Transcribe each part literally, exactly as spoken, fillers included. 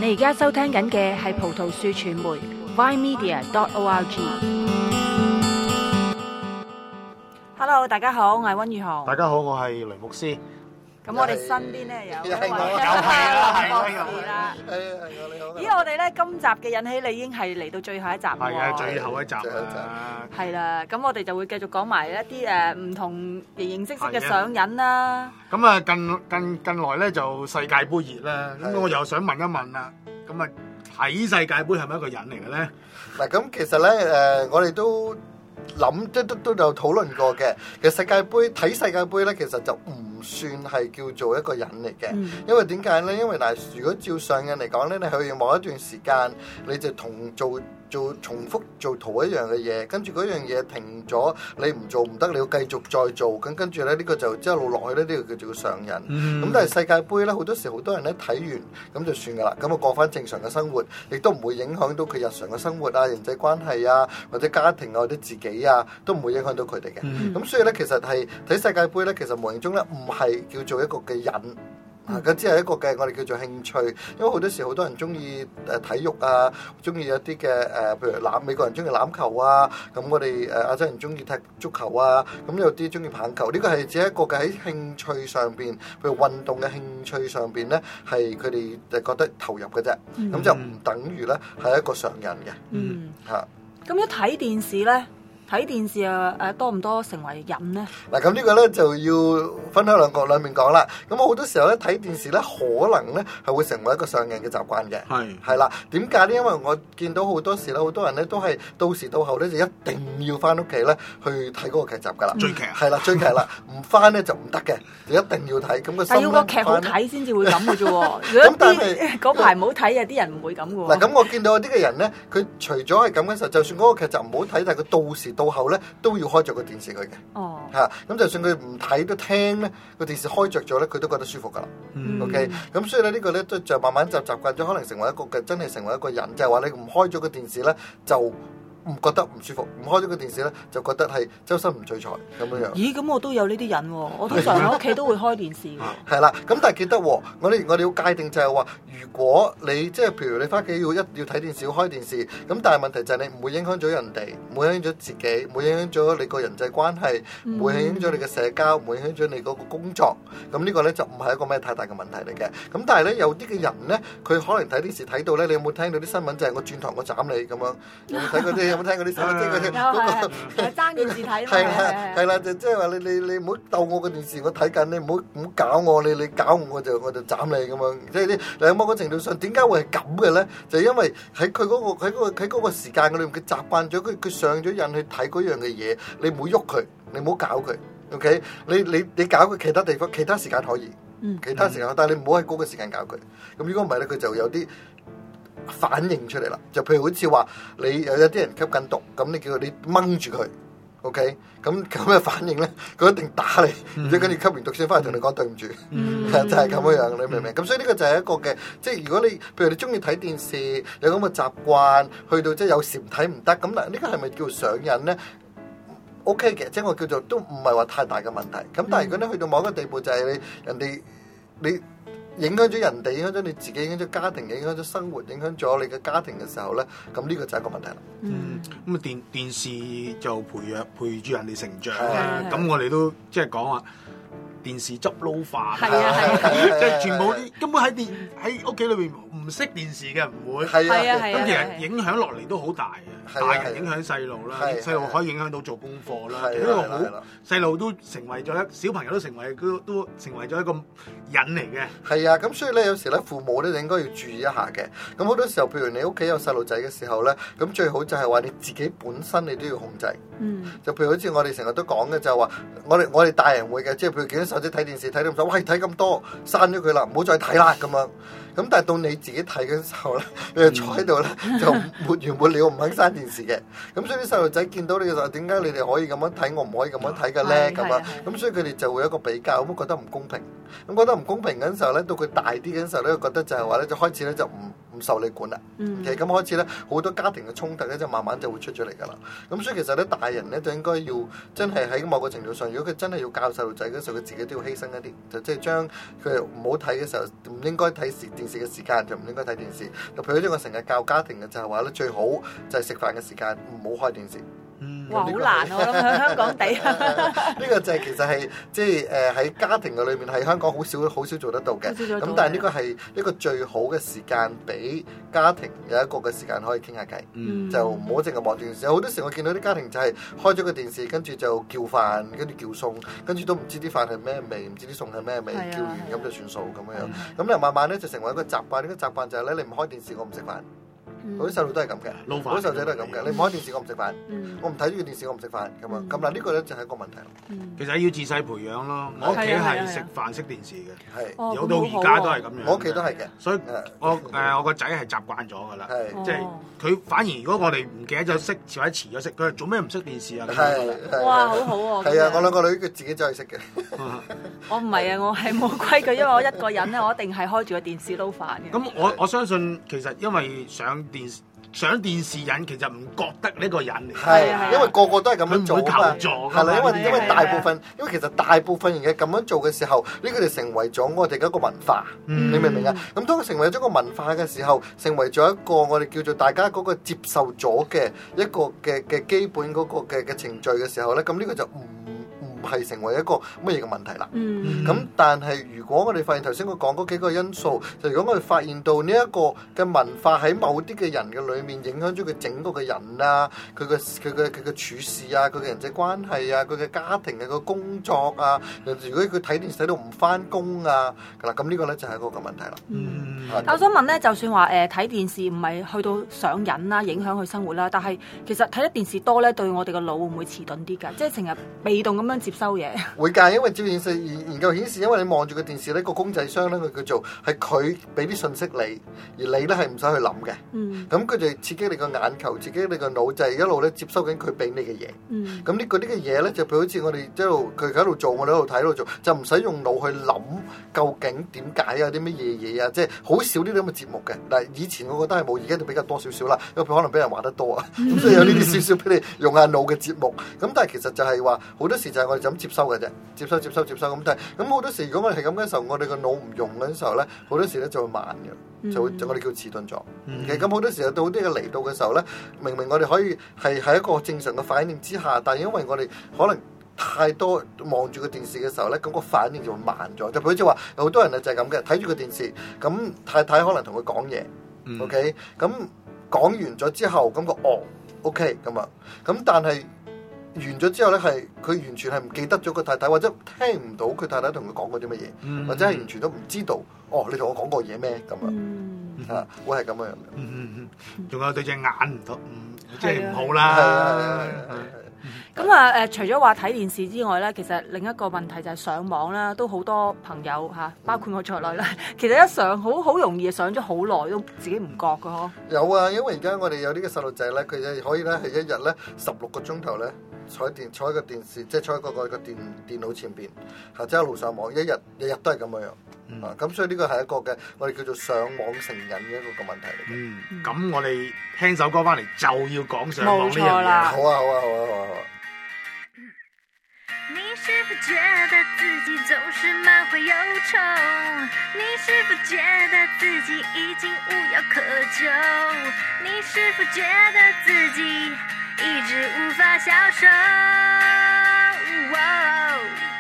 你而家收聽緊嘅係葡萄樹傳媒 vine media dot org。Hello， 大家好，我係溫宇航。 大家好，我係雷牧師。 咁我哋身邊咧有又係我， 又係啦，係啦， 係啦。 係啊，係我你好。 咦，我哋咧今集嘅引起你已經係嚟到最後一集喎。 係啊，最後一集最後一集啦。 係啦，咁我哋就會繼續講埋一啲誒唔同形形色色嘅上癮啦。 咁啊，近近近來咧就世界盃熱啦，咁係我又想問一問啦，咁啊睇世界盃係咪一個癮嚟嘅咧？ 嗱，咁其實咧，誒，我哋都諗，即係都都有討論過嘅。其實世界盃睇世界盃咧，其實就唔算係叫做一個癮嚟嘅。 嗯因為點解咧？因為嗱，如果照上癮嚟講咧，你去某一段時間，你就同做做重複做同一樣嘅嘢，跟住嗰樣嘢停咗，你唔做唔得，你要繼續再做，咁跟住咧呢個就一路落去咧，呢個叫做上癮。咁、 嗯但係世界盃咧，好多時好多人咧睇完咁就算噶啦，咁啊過翻正常嘅生活，亦都唔會影響到佢日常嘅生活啊、人際關係啊，或者家庭啊，或者自己啊，都唔會影響到佢哋嘅。咁、 嗯所以咧，其實係睇世界盃咧，其實無形中咧唔係叫做一個嘅癮。啊！咁只係一個嘅，我哋叫做興趣，因為好多時好多人中意誒體育啊，中意一啲嘅誒，譬如欖美國人中意欖球啊，咁我哋誒亞洲人中意踢足球啊，咁有啲中意棒球，呢個係只係一個嘅喺興趣上邊，譬如運動嘅興趣上邊咧，係佢哋誒覺得投入嘅啫，咁、 嗯就唔等於咧係一個上癮嘅嗯， 嚇。 咁一睇電視咧，睇電視啊誒多唔多成為癮咧？ 嗱，咁呢個咧就要分開兩個兩面講啦。咁好多時候咧睇電視咧，可能咧係會成為一個上癮嘅習慣嘅。 係係啦，點解咧？因為我見到好多時咧，好多人咧都係到時到後咧就一定要翻屋企咧去睇嗰個劇集㗎啦。 追劇啊係啦，追劇啦，唔翻咧就唔得嘅，就一定要睇。咁個心但要個劇好睇先至會咁嘅啫喎。如果啲嗰排唔好睇啊，啲人唔會咁嘅喎。 嗱，咁我見到有啲嘅人咧，佢除咗係咁嘅時候，就算嗰個劇集唔好睇，但係佢到時到後咧都要開着個電視佢嘅。 哦， 嚇，咁就算佢唔睇都聽咧，個電視開着咗咧，佢都覺得舒服㗎啦。 嗯 OK，咁所以咧呢個咧都就慢慢就習慣咗，可能成為一個嘅真係成為一個人，就係話你唔開咗個電視咧就唔覺得唔舒服，唔開咗個電視咧就覺得係周身唔聚財咁樣樣。 咦，咁我都有呢啲癮喎。我通常喺屋企都會開電視嘅。 係啦，咁但係記得喎，我哋我哋要界定就係話，如果你即係譬如你翻屋企要一要睇電視要開電視，咁但係問題就係你唔會影響咗人哋，唔會影響咗自己，唔會影響咗你個人際關係，唔會影響咗你嘅社交，唔會影響咗你嗰個工作。咁呢個咧就唔係一個咩太大嘅問題嚟嘅。咁但係咧有啲嘅人咧，佢可能睇電視睇到咧，你有冇聽到啲新聞就係我轉台我斬你咁樣？有冇睇嗰啲？有冇聽嗰啲新聞？即係嗰啲有係係爭電視睇係嘛。 啦，係啦，就即係話你你你唔好鬥我個電視，我睇緊，你唔好唔好搞我，你你搞我我就我就斬你咁樣。即係啲你有某個程度上點解會係咁嘅咧？就係因為喺佢嗰個喺嗰個喺嗰個時間嗰度，佢習慣咗佢佢上咗癮去睇嗰樣嘅嘢，你唔好喐佢，你唔好搞佢。OK，你你你搞佢其他地方，其他時間可以， 嗯其他時間，但係你唔好喺嗰個時間搞佢。咁如果唔係咧，佢就有啲反應出嚟啦，就譬如好似話你有有啲人吸緊毒，咁你叫佢你掹住佢 ，OK，咁咁嘅反應咧，佢一定打你，然之後跟住吸完毒先翻嚟同你講對唔住， 嗯就係咁樣樣，你明唔明？咁所以呢個就係一個嘅，即係如果你譬如你中意睇電視，有咁嘅習慣，去到即係有時唔睇唔得，咁嗱呢個係咪叫上癮咧？O K 嘅，即係我叫做都唔係話太大嘅問題。咁但係如果你去到某一個地步，就係你人哋你。影響咗人哋，影響咗你自己，影響咗家庭，影響咗生活，影響咗你嘅家庭嘅時候咧，咁呢個就係一個問題啦。 嗯， 咁啊電電視就培養陪住人哋成長係啦。 係咁我哋都即係講話電視執撈飯， 係啊係啊即係全部啲根本喺電喺屋企裏邊唔識電視嘅唔會。 係啊， 係啊係啊咁其實影響落嚟都好大嘅， 係啊大人影響細路啦， 係啊細路可以影響到做功課啦， 係啊其實呢個係啊係好啊細路都成為咗一小朋友都成為都都成為咗一個癮嚟嘅。 係啊，咁所以咧有時咧父母咧就應該要注意一下嘅。咁好多時候，譬如你屋企有細路仔嘅時候咧，咁最好就係話你自己本身你都要控制。 嗯， 就譬如好似我哋成日都講嘅就係話，我哋我哋大人會嘅，即係譬如見到細仔睇電視睇到咁多，喂睇咁多，刪咗佢啦，唔好再睇啦咁樣。咁但係到你自己睇嘅時候咧，你就坐喺度咧，就沒完沒了唔肯刪電視嘅。咁所以啲細路仔見到你嘅時候，點解你哋可以咁樣睇，我唔可以咁樣睇嘅咧？咁啊，咁所以佢哋就會有一個比較，咁覺得唔公平。咁覺得唔公平嗰陣時候咧，到佢大啲嗰陣時候咧，覺得就係話咧，就開始咧就唔唔受你管啦。 嗯。 其實咁開始咧，好多家庭嘅衝突咧，就慢慢就會出咗嚟㗎啦。咁所以其實咧，大人咧就應該要真係喺某個程度上，如果佢真係要教細路仔嗰時候，佢自己都要犧牲一啲，就即係將佢唔好睇嘅時候，唔應該睇視電視嘅時間就唔應該睇電視。就譬如好似我成日教家庭嘅就係話咧，最好就係食飯嘅時間唔好開電視。 嗯， 哇，好難我諗喺香港地。 呢個就係其實係即係誒喺家庭嘅裏面係香港好少好少做得到嘅。咁但係呢個係一個最好嘅時間，俾家庭有一個嘅時間可以傾下偈。嗯、就唔好淨係望電視。好多時我見到啲家庭就係開咗個電視，跟住就叫飯，跟住叫餸，跟住都唔知啲飯係咩味，唔知啲餸係咩味， 啊、 叫完咁就算數咁樣。咁又慢慢咧就成為一個習慣。呢、呢個習慣就係咧，你唔開電視，我唔食飯。好啲細路都係咁嘅，好多細路仔都係咁嘅。你唔開電視，我唔食飯； 嗯、 我唔睇住個電視，我唔食飯咁啊。咁嗱，呢個咧就係一個問題。 嗯、 其實要自細培養咯。我屋企係食飯識電視嘅， 係有到而家都係咁樣。 我屋企都係嘅， 所以我誒我個仔係習慣咗㗎啦。 係即係佢反而如果我哋唔記得咗熄，或者遲咗熄，佢做咩唔熄電視啊？ 係哇，好好喎！ 係啊，我兩個女佢自己走去熄嘅。 我唔係啊，我係冇規矩，因為我一個人咧，我一定係開住個電視撈飯嘅。 咁我我相信其實因為上電視。上電視人其實唔覺得呢個人嚟， 係因為個個都係咁樣做啊嘛，係啦，因為因為大部分，因為其實大部分人嘅咁樣做嘅時候，呢個就成為咗我哋嘅一個文化，嗯、你明唔明啊？咁當成為咗個文化嘅時候，成為咗一個我哋叫做大家嗰個接受咗嘅一個嘅嘅基本嗰個嘅嘅程序嘅時候咧，咁呢個就唔唔係成為一個乜嘢嘅問題啦。咁、嗯、但係如果我哋發現頭先我講嗰幾個因素，就如果我哋發現到呢一個嘅文化喺某啲嘅人嘅裏面影響咗佢整個嘅人啊，佢嘅佢嘅佢嘅處事啊，佢嘅人際關係啊，佢嘅家庭嘅個工作啊，如果佢睇電視睇到唔翻工啊，嗱咁呢個咧就係嗰個問題啦。 嗯，但我想問咧，就算話誒睇電視唔係去到上癮啦，影響佢生活啦，但係其實睇得電視多咧，對我哋個腦會唔會遲鈍啲㗎？即係成日被動咁樣接收嘢。會㗎，因為照現實研究顯示，因為你望住個電視咧，個公仔箱咧，佢叫做係佢俾啲信息你，而你咧係唔使去諗嘅。嗯。咁佢就刺激你個眼球，刺激你個腦，就係一路咧接收緊佢俾你嘅嘢。嗯。咁呢嗰啲嘅嘢咧，就譬如好似我哋一路佢喺度做，我哋喺度睇喺度做，就唔使用腦去諗究竟點解啊，啲乜嘢嘢啊，即係好少呢啲咁嘅節目嘅。嗱，以前我覺得係冇，而家就比較多少少啦，因為可能俾人話得多啊，咁、嗯、所以有呢啲少少俾你用下腦嘅節目。咁但係其實就係話好多時就係我哋就咁接收嘅啫，接收接收接收咁。但係咁好多時，如果我哋係咁嘅時候，我哋個腦唔用嘅時候咧，好多時咧就會慢嘅，就會就我哋叫遲鈍咗。其實咁好多時候到啲嘅嚟到嘅時候咧，明明我哋可以係喺一個正常嘅反應之下，但係因為我哋可能太多望住個電視嘅時候咧，咁個反應就會慢咗。就譬如好似話，有好多人啊就係咁嘅，睇住個電視，咁太太可能同佢講嘢，OK，咁講完咗之後，咁個哦 OK 咁啊，咁但係完咗之後咧，係佢完全係唔記得咗個太太，或者聽唔到佢太太同佢講過啲乜嘢，嗯、或者係完全都唔知道，哦，你同我講過嘢咩咁啊？嗯、啊，會係咁樣嘅。 嗯嗯嗯，仲有對隻眼唔得，即係唔好啦。 咁啊誒，除咗話睇電視之外咧，其實另一個問題就係上網啦，都好多朋友嚇，包括我在內啦。其實一上好好容易上咗好耐，都自己唔覺㗎嗬。有啊，因為而家我哋有呢個細路仔咧，佢就可以咧係一日咧十六個鐘頭咧坐喺電坐喺個電視，即係坐喺個個個電電腦前邊，或者一路上網，一日日日都係咁樣樣。嗯、啊，咁所以呢個係一個嘅我哋叫做上網成癮嘅一個個問題嚟嘅。 嗯，咁我哋聽首歌翻嚟就要講上網呢樣嘢。 冇錯啦。 好啊，好啊，好啊，好啊。 你是否覺得自己總是滿懷憂愁？你是否覺得自己已經無藥可救？你是否覺得自己一直無法消受？哦、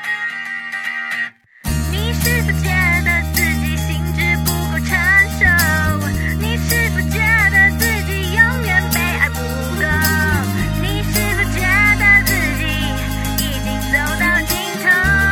你是否覺得自己心智不夠成熟？你是否覺得自己永遠被愛不夠？你是否覺得自己已經走到盡頭？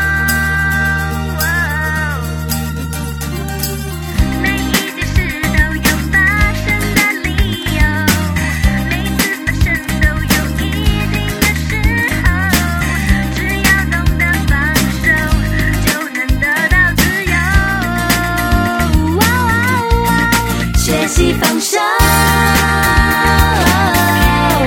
每一件事都有發生的理由，每次發生都有一定的時候，只要懂得放手，就能得到自由。學習放手，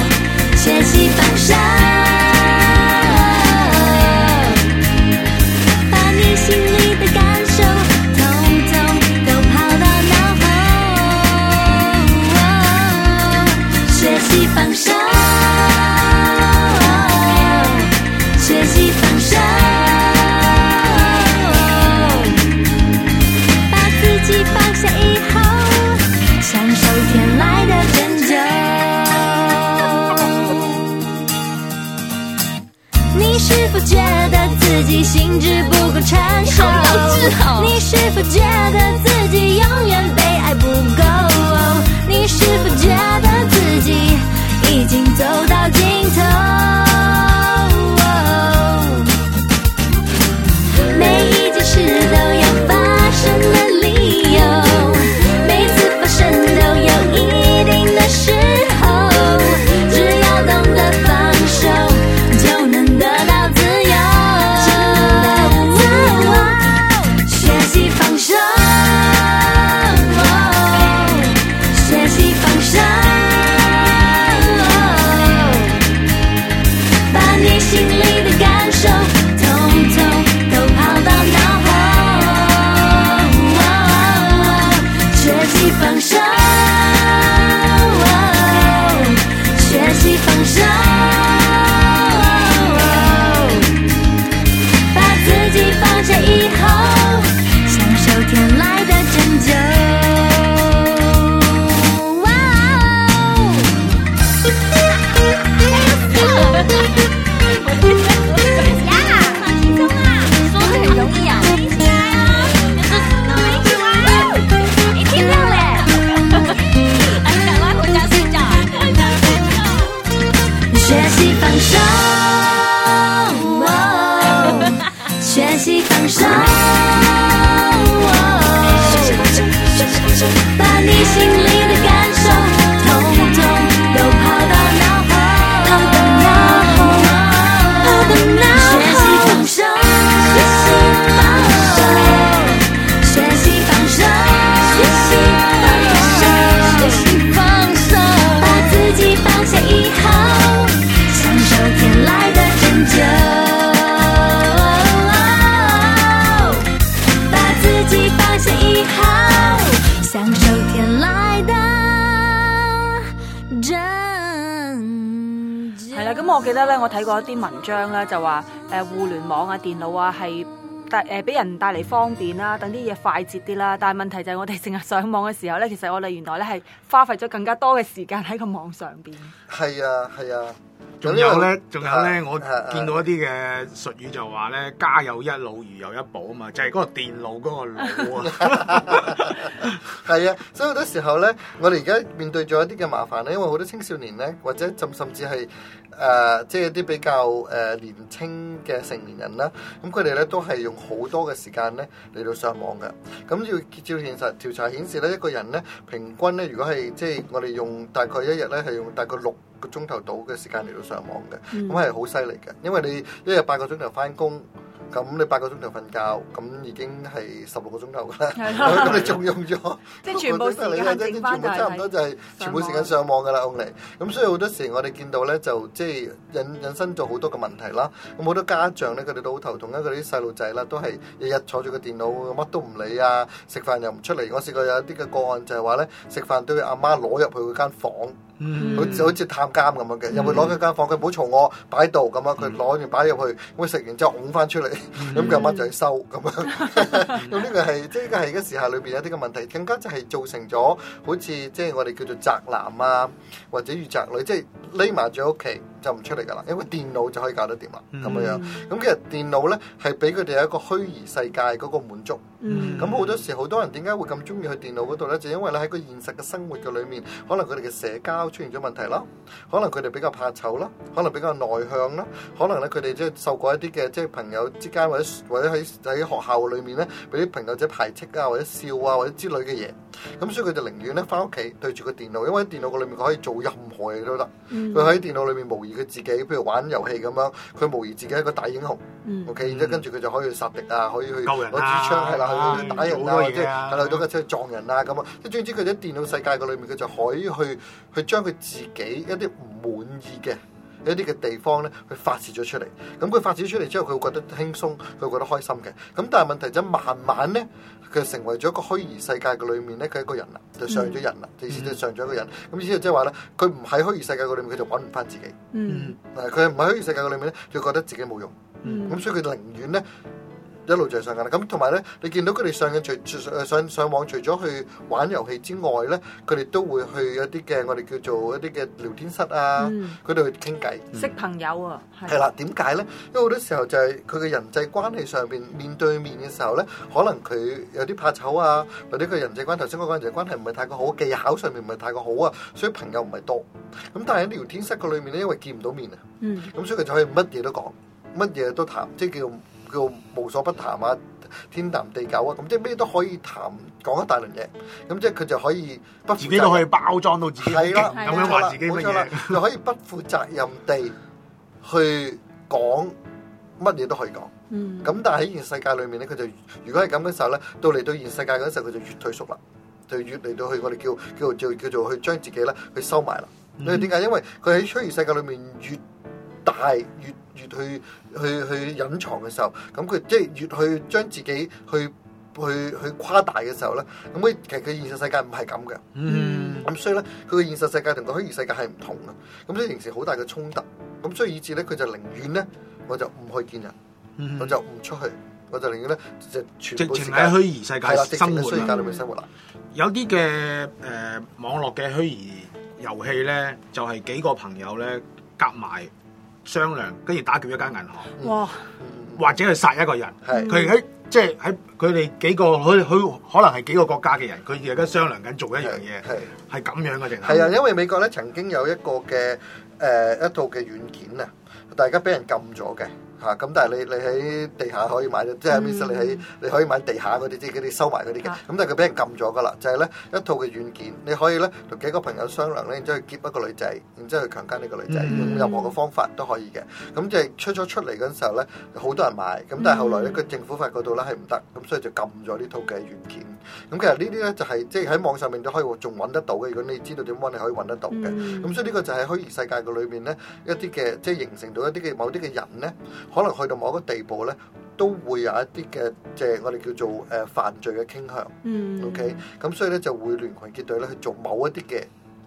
我記得咧，我睇過一啲文章咧，就話誒、呃、互聯網啊、電腦啊係帶誒俾人帶嚟方便啦，等啲嘢快捷啲啦。但係問題就係我哋成日上網嘅時候咧，其實我哋原來咧係花費咗更加多嘅時間喺個網上邊。 係啊，係啊。 仲有咧，仲有咧， 啊我見到一啲嘅術語就話咧，家有一老如有一寶啊嘛，就係、是、嗰個電腦嗰個腦啊。 係啊，所以好多時候咧，我哋而家面對咗一啲嘅麻煩咧，因為好多青少年咧，或者甚甚至係誒、呃，即係一啲比較誒、呃、年青嘅成年人啦，咁佢哋咧都係用好多嘅時間咧嚟到上網嘅。咁要照現實調查顯示咧，一個人咧平均咧，如果係即係我哋用大概一日咧係用大概六個鐘頭到嘅時間嚟到上網嘅，咁係好犀利嘅。因為你一日八個鐘頭翻工，咁你八個鐘頭瞓覺，咁已經係十六個鐘頭噶啦。咁你仲用咗， 即係全部時間剩翻就係差唔多就係全部時間上網噶啦，only。咁所以好多時我哋見到咧，就即係引引申咗好多嘅問題啦。咁好多家長咧，佢哋都好頭痛啦。佢哋啲細路仔啦，都係日日坐住個電腦，乜都唔理啊，食飯又唔出嚟。我試過有一啲嘅個案就係話咧，食飯都要阿媽攞入去嗰間房。 嗯， 好似好似探監咁樣嘅，入去攞佢間房，佢唔好嘈我，擺喺度咁樣，佢攞完擺入去，咁佢食完之後拱翻出嚟，咁佢阿媽就去收咁樣。咁呢個係即係喺個時下裏邊有啲嘅問題，更加就係造成咗好似即係我哋叫做宅男啊，或者御宅女，即係匿埋咗屋企就唔出嚟㗎啦，因為電腦就可以搞得掂啦，咁樣樣。咁其實電腦咧係俾佢哋有一個虛擬世界嗰個滿足。咁好多時好多人點解會咁中意去電腦嗰度咧？就因為咧喺個現實嘅生活嘅裏面，可能佢哋嘅社交出現咗問題啦，可能佢哋比較怕醜啦，可能比較內向啦，可能咧佢哋即係受過一啲嘅即係朋友之間或者或者喺喺學校裏面咧俾啲朋友仔排斥啊，或者笑啊，或者之類嘅嘢。咁所以佢就寧願咧翻屋企對住個電腦，因為喺電腦個裏面佢可以做任何嘢都得。佢喺電腦裏面模擬佢自己，譬如玩遊戲咁樣，佢模擬自己係一個大英雄。OK，然之後跟住佢就可以去殺敵啊，可以去救人攞支槍係啦，去打人啊，或者啊， 係去到架車撞人啊咁啊。即係總之佢喺電腦世界嘅裏面，佢就可以去去將佢自己一啲唔滿意嘅一啲嘅地方咧，去發泄咗出嚟。咁佢發泄出嚟之後，佢會覺得輕鬆，佢會覺得開心嘅。咁但係問題就慢慢咧，佢成為咗一個虛擬世界嘅裏面咧，佢係一個人啦，就上咗人啦，意思就上咗一個人。咁意思即係話咧，佢唔喺虛擬世界嘅裏面，佢就揾唔翻自己。 嗯， 嗱，佢唔喺虛擬世界嘅裏面咧，佢覺得自己冇用。 嗯， 咁所以佢寧願咧。一路就係上緊啦，咁同埋咧，你見到佢哋上緊除誒上上網，除咗去玩遊戲之外咧，佢哋都會去一啲嘅我哋叫做一啲嘅聊天室啊，佢哋、嗯、去傾偈， 識朋友啊， 係啦。點解咧？因為好多時候就係佢嘅人際關係上邊面對面嘅時候咧，可能佢有啲怕醜啊，或者佢人際關係頭先講嘅人際關係唔係太過好，技巧上面唔係太過好啊，所以朋友唔係多。咁但係喺聊天室個裏面咧，因為見唔到面啊，咁、嗯、所以佢就可以乜嘢都講，乜嘢都談，即係叫。叫無所不談啊，天談地久啊，咁即係咩都可以談，講一大輪嘢，咁即係佢就可以不負責任，自己都可以包裝到自己係啦， 咁樣話自己乜嘢， 就可以不負責任地去講乜嘢都可以講。嗯，咁但係喺現實世界裏面咧，佢就如果係咁嘅時候咧，到嚟到現實世界嗰時候，佢就越退縮啦，就越嚟到去我哋叫叫做叫做去將自己咧去收埋啦。因為點解？因為佢喺虛擬世界裏面越大越越去去去隱藏嘅時候，咁佢即係越去將自己去去去誇大嘅時候咧，咁佢其實佢現實世界唔係咁嘅。嗯，咁所以咧，佢嘅現實世界同個虛擬世界係唔同嘅，咁所以形成好大嘅衝突。咁所以以至咧，佢就寧願咧，我就唔去見人，嗯、我就唔出去，我就寧願咧就全部時間喺虛擬世界生活啦。喺虛擬生活啦。 有啲嘅誒網絡嘅虛擬遊戲咧，就係、是、幾個朋友咧夾埋。商量，跟住打劫一間銀行，哇！或者係殺一個人，佢喺即係喺佢哋幾個，佢佢可能係幾個國家嘅人，佢而家商量緊做一樣嘢，係係咁樣嘅定係？ 係啊，因為美國咧曾經有一個嘅誒、呃、一套嘅軟件啊，大家俾人禁咗嘅。嚇咁、啊，但係你你喺地下可以買到，即係咩意思？你喺你可以買地下嗰啲，即係嗰啲收埋嗰啲嘅。咁、啊、但係佢俾人禁咗噶啦，就係、是、咧一套嘅軟件，你可以咧同幾個朋友商量咧，然之後去劫一個女仔，然之後去強姦呢個女仔，嗯、用任何嘅方法都可以嘅。咁即係出咗出嚟嗰陣時候咧，好多人買。咁但係後來咧，個政府發覺到咧係唔得，咁所以就禁咗呢套嘅軟件。咁其實呢啲咧就係即係喺網上面都可以仲揾得到嘅。如果你知道點揾，你可以揾得到嘅。咁、嗯、所以呢個就係虛擬世界嘅裏面咧一啲嘅，即係形成到一啲嘅某啲嘅人咧。可能去到某一個地步咧，都會有一啲嘅，即係我哋叫做誒、呃、犯罪嘅傾向。嗯。OK，咁所以咧就會聯群結隊咧去做某一啲嘅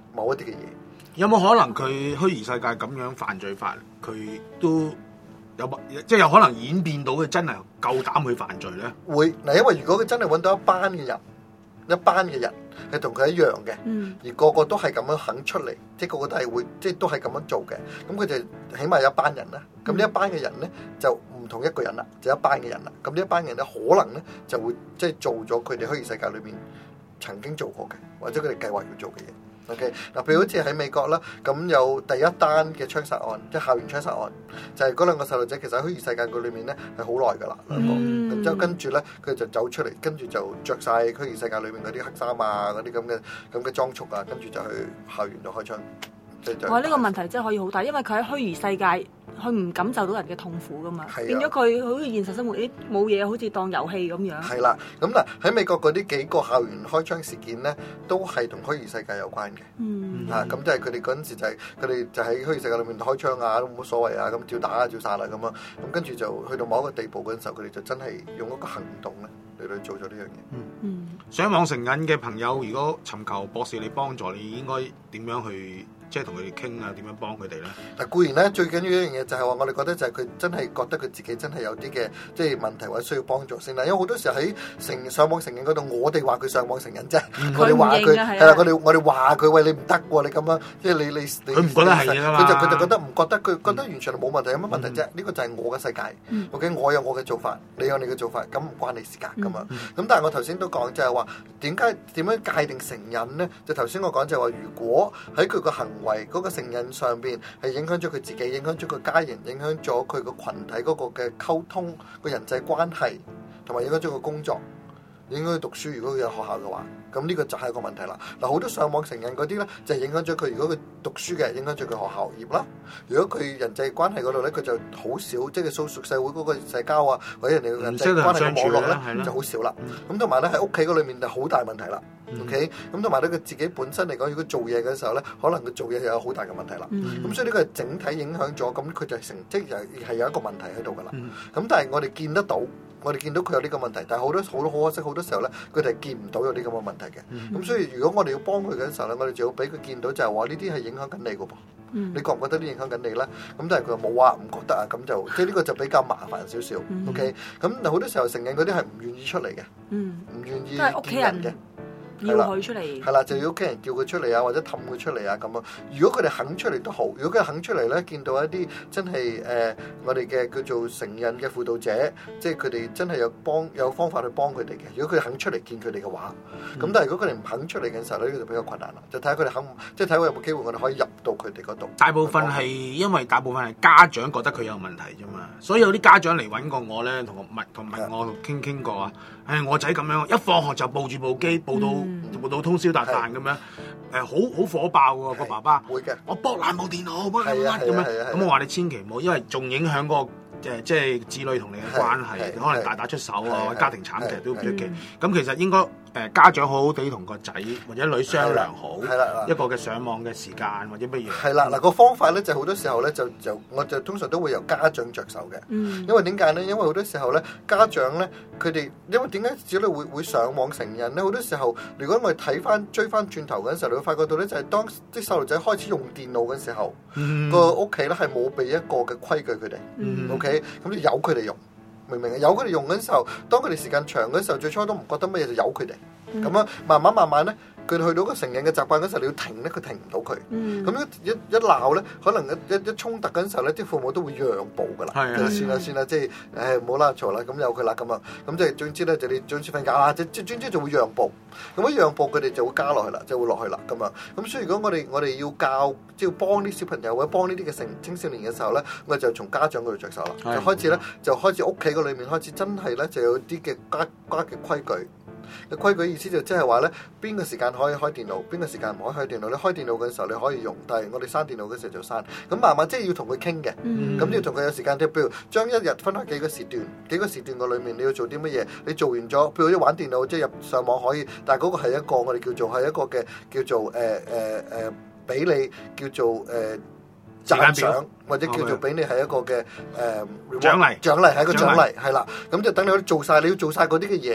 某一啲嘅嘢。 有冇可能佢虛擬世界咁樣犯罪法，佢都有即係有可能演變到佢真係夠膽去犯罪咧？ 會嗱，因為如果佢真係揾到一班嘅人，一班嘅人係同佢一樣嘅， 嗯、 而個個都係咁樣肯出嚟，即係個個都係會，即係都係咁樣做嘅，咁佢就起碼有一班人啦。咁呢一班嘅人咧就唔同一個人啦，就一班嘅人啦。咁呢一班人咧可能咧就會即係做咗佢哋虛擬世界裏邊曾經做過嘅，或者佢哋計劃要做嘅嘢。OK， 嗱，譬如好似喺美國啦，咁有第一單嘅槍殺案，即係校園槍殺案，就係嗰兩個細路仔其實喺虛擬世界佢裏面咧係好耐㗎啦，兩個，咁之後跟住咧佢就走出嚟，跟住就着晒虛擬世界裏面嗰啲黑衫啊，嗰啲咁嘅咁嘅裝束啊，跟住就去校園度開槍。 哇！呢、這個問題真係可以好大，因為佢喺虛擬世界，佢唔感受到人嘅痛苦噶嘛， 啊、 變咗佢好似現實生活啲冇嘢，好似當遊戲咁樣。 係啦，咁嗱喺美國嗰啲幾個校園開槍事件咧，都係同虛擬世界有關嘅。 嗯， 啊，咁即係佢哋嗰陣時就係佢哋就喺虛擬世界裏面開槍啊，都冇乜所謂啊，咁照打啊，照殺啦咁啊，咁跟住就去到某一個地步嗰陣時候，佢哋就真係用一個行動咧嚟去做咗呢樣嘢。 嗯嗯，上網成癮嘅朋友，如果尋求博士你幫助，你應該點樣去？即係同佢哋傾啊，點樣幫佢哋咧？嗱， 固然咧，最緊要一樣嘢就係話，我哋覺得就係佢真係覺得佢自己真係有啲嘅即係問題或者需要幫助先啦。因為好多時候喺成上網成癮嗰度，我哋話佢上網成癮啫， 嗯、 我哋話佢係啦，我哋我哋話佢喂，你唔得喎，你咁樣即係你你你佢唔覺得係啊嘛， 佢就佢就覺得唔覺得，佢覺得完全係冇問題，有乜問題啫？呢、嗯、個就係我嘅世界、嗯、，OK， 我有我嘅做法，你有你嘅做法，咁唔關你事㗎咁啊。咁、嗯、但係我頭先都講就係話點解點樣界定成癮咧？就頭先我講就係話，如果喺佢個行為嗰、嗰個成癮上邊係影響咗佢自己，影響咗佢家人，影響咗佢個群體嗰個嘅溝通、個人際關係，同埋影響咗個工作，影響佢讀書。如果佢有學校嘅話，咁呢個就係一個問題啦。嗱，好多上網成癮嗰啲咧，就係影響咗佢。如果佢讀書嘅，影響咗佢學校業啦。如果佢人際關係嗰度咧，佢就好少，即係數屬社會嗰個社交啊，或者人哋嘅人際關係嘅網絡咧，就好少啦。咁同埋咧喺屋企嗰裏面就好大問題啦。OK，咁同埋咧佢自己本身嚟講，如果做嘢嘅時候咧，可能佢做嘢又有好大嘅問題啦。咁、嗯、所以呢個係整體影響咗，咁佢就成即係係有一個問題喺度噶啦。咁、嗯、但係我哋見得到，我哋見到佢有呢個問題，但係好多好多好可惜，好多時候咧，佢哋係見唔到有啲咁嘅問題嘅。咁、嗯、所以如果我哋要幫佢嘅時候咧，我哋就要俾佢見到就係話呢啲係影響緊你噶噃。嗯、你覺唔覺得呢影響緊你咧？咁但係佢話冇啊，唔覺得啊，咁就即係呢個就比較麻煩少少。嗯、OK，咁好多時候成癮嗰啲係唔願意出嚟嘅，唔、嗯、願意見人嘅。 要佢出嚟， 係啦，就要屋企人叫佢出嚟啊，或者氹佢出嚟啊咁啊。如果佢哋肯出嚟都好，如果佢肯出嚟咧，見到一啲真係誒、呃，我哋嘅叫做成癮嘅輔導者，即係佢哋真係有幫有方法去幫佢哋嘅。如果佢哋肯出嚟見佢哋嘅話，咁、嗯、但係如果佢哋唔肯出嚟嘅時候咧，呢個就比較困難啦。就睇下佢哋肯，即係睇下有冇機會，我哋可以入到佢哋嗰度。 大部分係因為大部分係家長覺得佢有問題啫嘛，所以有啲家長嚟揾過我咧，同我問同問我傾傾過啊。誒、哎，我仔咁樣一放學就抱住部機，抱到抱到通宵達旦咁樣，誒好好火爆喎個爸爸。 會嘅， 我剝爛部電腦，剝爛乜咁樣。咁我話你千祈唔好，因為仲影響嗰個。誒即係子女同你嘅關係，可能大打出手啊，或者家庭慘劇都唔出奇。咁其實應該誒家長好好地同個仔或者女商量好，一個嘅上網嘅時間或者乜嘢。係啦，嗱個方法咧就好多時候咧就就我就通常都會由家長着手嘅。嗯。因為點解咧？因為好多時候咧家長咧佢哋因為點解子女會會上網成癮咧？好多時候如果我哋睇翻追翻轉頭嗰陣時候，你會發覺到咧就係當啲細路仔開始用電腦嘅時候，個屋企咧係冇俾一個嘅規矩佢哋。嗯。OK。咁就由佢哋用，明唔明啊？由佢哋用嗰陣時候，當佢哋時間長嗰陣時候，最初都唔覺得乜嘢，就由佢哋。咁樣、嗯、慢慢慢慢咧，佢哋去到個成癮嘅習慣嗰時候，你要停咧，佢停唔到佢。咁、嗯、一一鬧咧，可能一一一衝突嗰陣時候咧，啲父母都會讓步噶啦。係啊，算啦算啦，即係誒唔好啦，嘈啦，咁由佢啦咁啊。咁即係總之咧，就你總之瞓覺啦，即即總之就會讓步。咁一讓步，佢哋就會加落去啦，就會落去啦咁啊。咁所以如果我哋我哋要教，即係要幫啲小朋友或者幫呢啲嘅成青少年嘅時候咧，我哋就從家長嗰度着手啦，就開始咧，就開始屋企嗰裏面開始真係咧，就有啲嘅家家嘅規矩。嘅規矩意思就即係話咧，邊個時間可以開電腦，邊個時間唔可以開電腦。你開電腦嘅時候你可以用，但係我哋閂電腦嘅時候就閂。咁慢慢即係要同佢傾嘅，咁、嗯、要同佢有時間。即係譬如將一日分開幾個時段，幾個時段嘅裏面你要做啲乜嘢？你做完咗，譬如玩電腦，即係入上網可以，但係嗰個係一個我哋叫做係一個嘅叫做誒誒誒，俾、呃呃、你叫做誒。呃讚賞或者叫做俾你係一個嘅誒獎勵，獎勵係一個獎勵，係啦。咁就等你做晒，你要做晒嗰啲嘅嘢，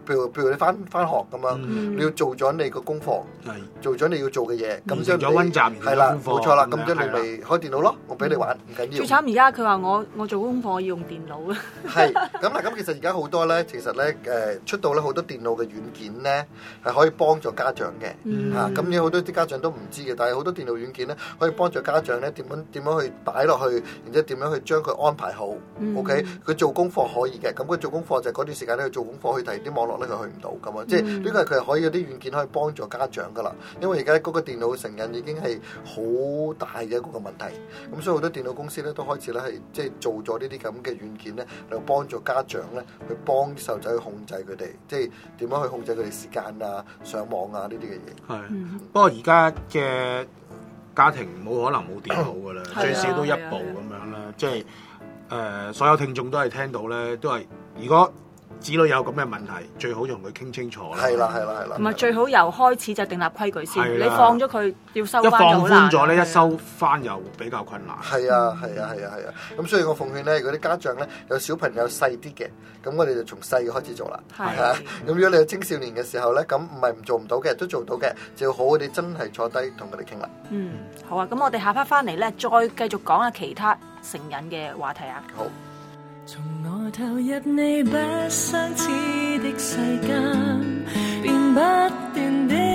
譬如譬如你翻翻學咁樣， 嗯你要做咗你個功課， 係做咗你要做嘅嘢，咁完即係成咗溫習，完成係啦， 咗功課冇錯啦， 咁樣咁即係你咪開電腦咯，我俾你玩，唔緊要。 最慘而家佢話我我做功課我要用電腦啊。 係咁嗱，咁其實而家好多咧，其實咧誒出到咧好多電腦嘅軟件咧係可以幫助家長嘅嗯嚇，咁有好多啲家長都唔知嘅，但係好多電腦軟件咧可以幫助家長咧點樣點樣去擺落去，然之後點樣去將佢安排好。 嗯 OK，佢做功課可以嘅，咁佢做功課就係嗰段時間咧去做功課，去睇啲網絡咧佢去唔到咁啊，即係呢個係佢係可以有啲軟件可以幫助家長噶啦，因為而家嗰個電腦成癮已經係好大嘅一個問題，咁所以好多電腦公司咧都開始咧係即係做咗呢啲咁嘅軟件咧，嚟幫助家長咧去幫啲細路仔去控制佢哋，即係點樣去控制佢哋時間啊、上網啊呢啲嘅嘢。 係， 嗯不過而家嘅家庭冇可能冇電腦噶啦， 係啊最少都一部係啊係啊咁樣啦。即係誒、呃，所有聽眾都係聽到咧，都係如果子女有咁嘅問題，最好同佢傾清楚啦。 係啦，係啦，係啦。 同埋最好由開始就訂立規矩先， 係啦你放咗佢要收一翻就放好難寬咗咧， 係啊一收翻又比較困難。 係啊，係啊，係啊，係啊。咁所以我奉勸咧，如果啲家長咧有小朋友細啲嘅，咁我哋就從細嘅開始做啦。 係啊，咁如果你有青少年嘅時候咧，咁唔係唔做唔到嘅，都做到嘅，就要好好哋真係坐低同佢哋傾啦。 嗯，好啊，咁我哋下 part 翻嚟咧，再繼續講下其他成癮嘅話題啊。 好。 從我投入你不相似的世間，便不斷的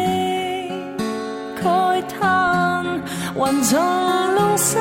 慨嘆，還從弄濕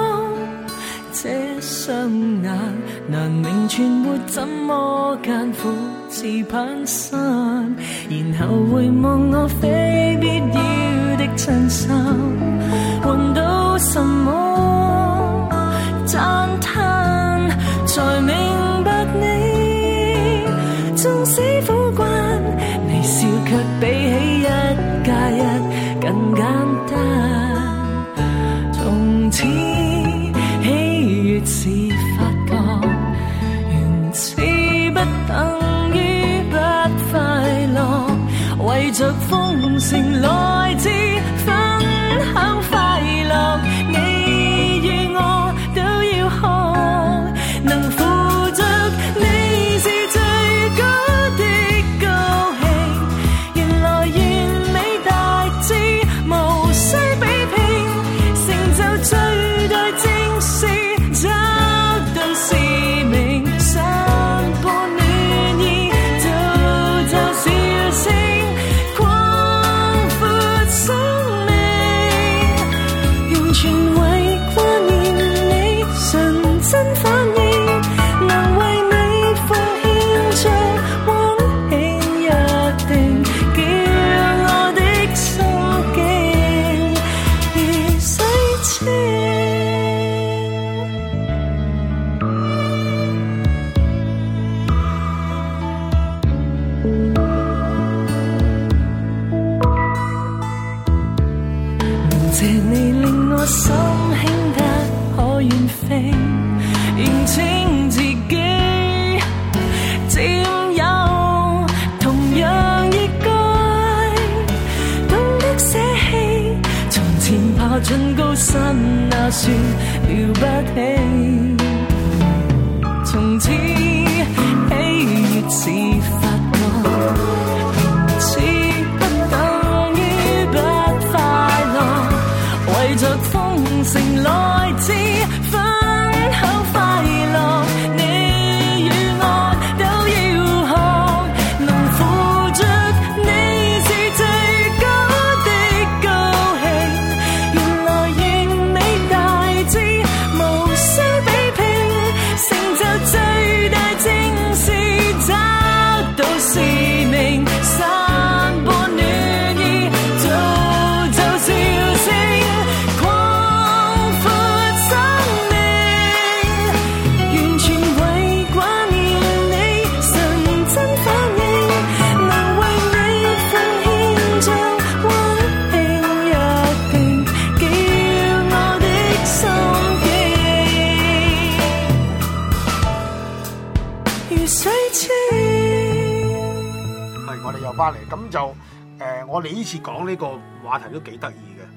這雙眼，難明存活怎麼艱苦似攀山，然後回望我非必要的襯衫，換到什麼讚嘆，才明白你縱使苦慣，微笑卻比起一加一更簡單。從此喜悅是發覺，原似不等於不快樂，為着豐盛來自分享快樂，你與我都要學，能扶着你是最高的高興，原來完美大致無需比拼，成就最大正是找到使命，散播暖意，造就笑聲，擴闊生命，完全為掛念你純真反應，能為你奉獻着溫馨約定，叫我的心境如洗清。謝你令我心輕得可遠飛，認清自己，佔有同樣亦該懂得捨棄。從前爬進高山那算了不起，從此喜悅是發覺，似不等於不快樂，為着豐盛來自分享快樂，你與我都要學，能扶着你是最高的高興，原來完美大致無需比拼，成就最大正是找到使命，散播暖意，造就笑聲，擴闊生命，完全為掛念你純真反應，能為你奉獻着溫馨約定，叫我的心境如水清。 係，我哋又翻嚟，咁就誒、呃我哋呢次講呢個話題都幾得意嘅，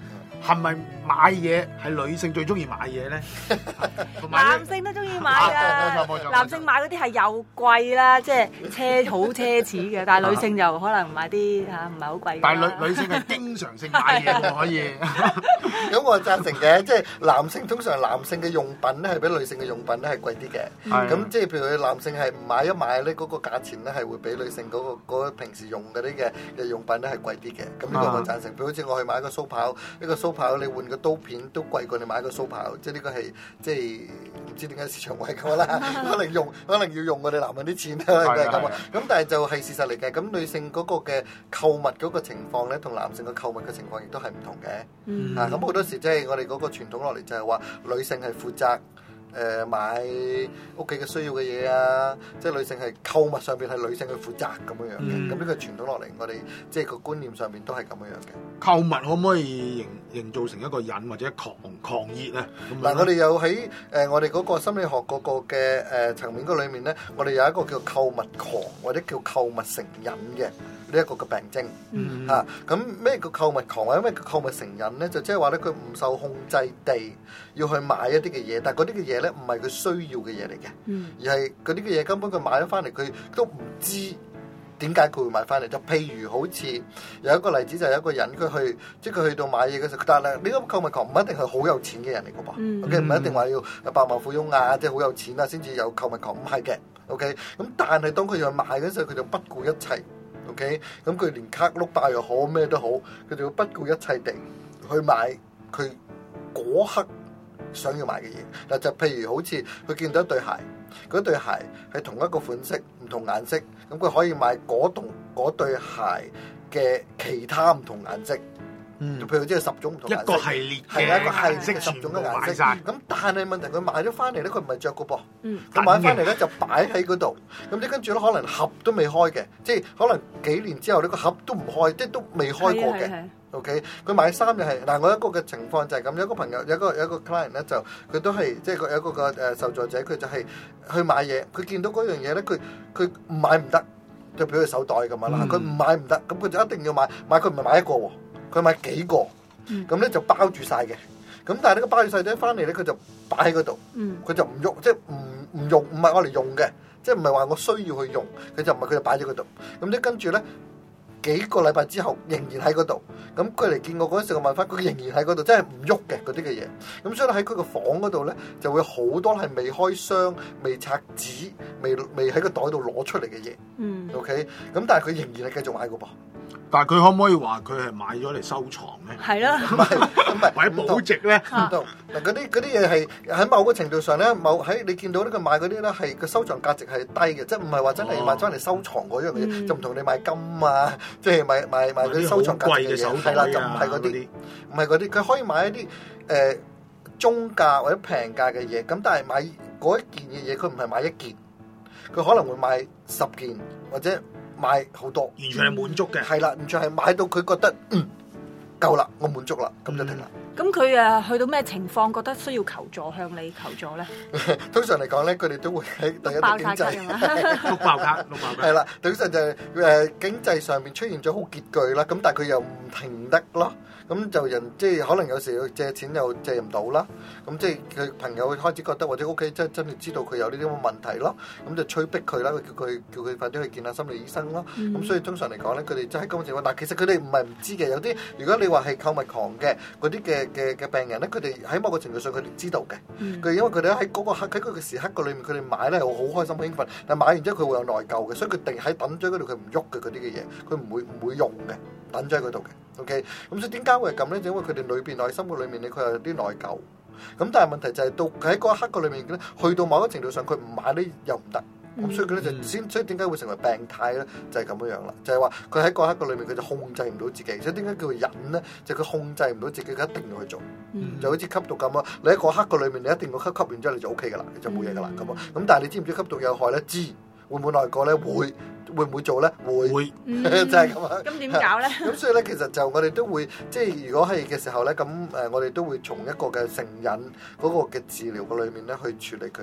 係咪買嘢係女性最中意買嘢咧？同埋男性都中意買啊冇錯冇錯㗎，男性買嗰啲係又貴啦，即係奢好奢侈嘅，但係女性就可能買啲嚇唔係好貴㗎啦。 但係女女性係經常性買嘢喎，可以。 咁我贊成嘅，即係男性通常男性嘅用品咧係比女性嘅用品咧係貴啲嘅。 係咁即係譬如佢男性係唔買一買咧，嗰個價錢咧係會比女性嗰個嗰個平時用嗰啲嘅嘅用品咧係貴啲嘅。咁呢個我贊成。譬如好似我去買個鬚刨，一個鬚刨你換個刀片都貴過你買個鬚刨，即係呢個係即係唔知點解市場會係咁啦。可能用可能要用我哋男人啲錢啦，係咁啊。咁但係就係事實嚟嘅。咁女性嗰個嘅購物嗰個情況咧，同男性嘅購物嘅情況亦都係唔同嘅。 嗯啊，咁好多時即係我哋嗰個傳統落嚟就係話女性係負責誒、呃、買屋企嘅需要嘅嘢啊，即係女性係購物上邊係女性去負責咁樣樣嘅。咁呢、 嗯、 個傳統落嚟，我哋即係個觀念上邊都係咁樣樣嘅。 購物可唔可以營營造成一個癮或者狂狂熱咧？ 嗱，我哋有喺誒、呃、我哋嗰個心理學嗰個嘅誒、呃、層面嗰裏面咧，我哋有一個叫購物狂或者叫購物成癮嘅。呢一個嘅病徵嗯嚇，咁咩叫購物狂或者咩叫購物成癮咧？就即係話咧，佢唔受控制地要去買一啲嘅嘢，但係嗰啲嘅嘢咧唔係佢需要嘅嘢嚟嘅， 嗯而係嗰啲嘅嘢根本佢買咗翻嚟，佢都唔知點解佢會買翻嚟。就譬如好似有一個例子，就係有一個人佢去，即係佢去到買嘢嘅時候，但係呢個購物狂唔一定係好有錢嘅人嚟嘅噃嗯 ，OK 唔係一定話要百萬富翁啊，即係好有錢啊先至有購物狂，唔係嘅 ，OK。咁但係當佢要去買嗰陣時候，佢就不顧一切。OK，咁佢連卡碌爆又好咩都好，佢就會不顧一切地去買佢嗰刻想要買嘅嘢。嗱，就譬如好似佢見到一對鞋，嗰對鞋係同一個款式、唔同顏色，咁佢可以買嗰棟嗰對鞋嘅其他唔同顏色。 嗯， 譬如即係十種唔同顏色， 一個系列係啦，一個嘅系列十種嘅顏色。 晒。 咁但係問題佢買咗翻嚟咧，佢唔係着個噃。 嗯佢買翻嚟咧就擺喺嗰度，咁即跟住咧可能盒都未開嘅，即係可能幾年之後呢個盒都唔開，即係都未開過嘅。 係係係 OK，佢買衫又係嗱，我一個嘅情況就係咁，有一個朋友有一個有一個 client 咧就佢都係即係個有一個個誒受助者，佢就係去買嘢，佢見到嗰樣嘢咧，佢佢唔買唔得，就譬如佢手袋咁樣啦，佢唔、 嗯、 買唔得，咁佢就一定要買，買佢唔係買一個喎，佢買幾個，咁咧、嗯、就包住晒嘅。咁但係呢個包住細仔翻嚟咧，佢就擺喺嗰度，佢、嗯、就唔喐，即係唔唔用，唔係我嚟用嘅，即係唔係話我需要去用，佢就唔係佢就擺咗嗰度。咁咧跟住咧幾個禮拜之後仍然喺嗰度，咁佢嚟見我嗰陣時，我問翻佢仍然喺嗰度，真係唔喐嘅嗰啲嘅嘢。咁所以咧喺佢個房嗰度咧就會好多係未開箱、未拆紙、未未喺個袋度攞出嚟嘅嘢。嗯，OK，咁但係佢仍然係繼續買嘅噃。 但係佢可唔可以話佢係買咗嚟收藏咧？ 係咯， 唔係唔係， 或者保值咧？ 唔同嗱，嗰啲嗰啲嘢係喺某個程度上咧，某喺你見到呢個買嗰啲咧係個收藏價值係低嘅，即係唔係話真係買翻嚟收藏嗰樣嘢， 嗯、 就唔同你買金啊，即係買買買嗰啲收藏價值嘅嘢，係啦，就唔係嗰啲，唔係嗰啲，佢可以買一啲誒、呃、中價或者平價嘅嘢，咁但係買嗰一件嘅嘢，佢唔係買一件，佢可能會買十件或者。買好多， 完全係滿足嘅。 係啦，完全係買到佢覺得嗯夠啦，我滿足啦，咁就停啦。 咁佢誒去到咩情況覺得需要求助，向你求助咧？ 通常嚟講咧，佢哋都會喺第一個經濟碌爆卡，碌爆卡。 係啦，通常就係誒經濟上面出現咗好拮據啦，咁但係佢又唔停得咯。咁就人即係可能有時借錢又借唔到啦，咁即係佢朋友開始覺得或者屋企真真係知道佢有呢啲咁嘅問題咯，咁就催逼佢啦，叫佢叫佢快啲去見下心理醫生咯。咁、嗯、所以通常嚟講咧，佢哋真係咁嘅情況。但其實佢哋唔係唔知嘅，有啲如果你話係購物狂嘅嗰啲嘅嘅嘅病人咧，佢哋喺某個程度上佢哋知道嘅。佢、嗯、因為佢哋喺嗰個刻喺嗰個時刻個裏面，佢哋買咧係好開心好興奮，但買完之後佢會有內疚嘅，所以佢定喺等咗嗰度佢唔喐嘅嗰啲嘅嘢，佢唔會唔會用嘅，等咗喺嗰度嘅。OK，咁所以點解會係咁咧？就因為佢哋裏邊內心嘅裏面咧，佢有啲內疚。咁但係問題就係到喺嗰一刻個裏面咧，去到某一個程度上，佢唔買咧又唔得。咁、嗯、所以佢咧就先，所以點解會成為病態咧？就係、是、咁樣樣啦。就係話佢喺嗰一刻個裏面，佢就控制唔到自己。所以點解叫佢忍咧？就佢、是、控制唔到自己，佢一定要去做。嗯、就好似吸毒咁啊！你喺嗰刻個裏面，你一定要吸，吸完之後你就 O K 噶啦，你就冇嘢噶啦咁啊。咁、嗯、但係你知唔知吸毒有害咧？知。會唔會內疚咧？會，會唔會做咧？會，會嗯、 就係咁啊！ 咁點搞咧？ 咁所以咧，其實就我哋都會，即係如果係嘅時候咧，咁誒，我哋都會從一個嘅成癮嗰個嘅治療嘅裏面咧去處理佢。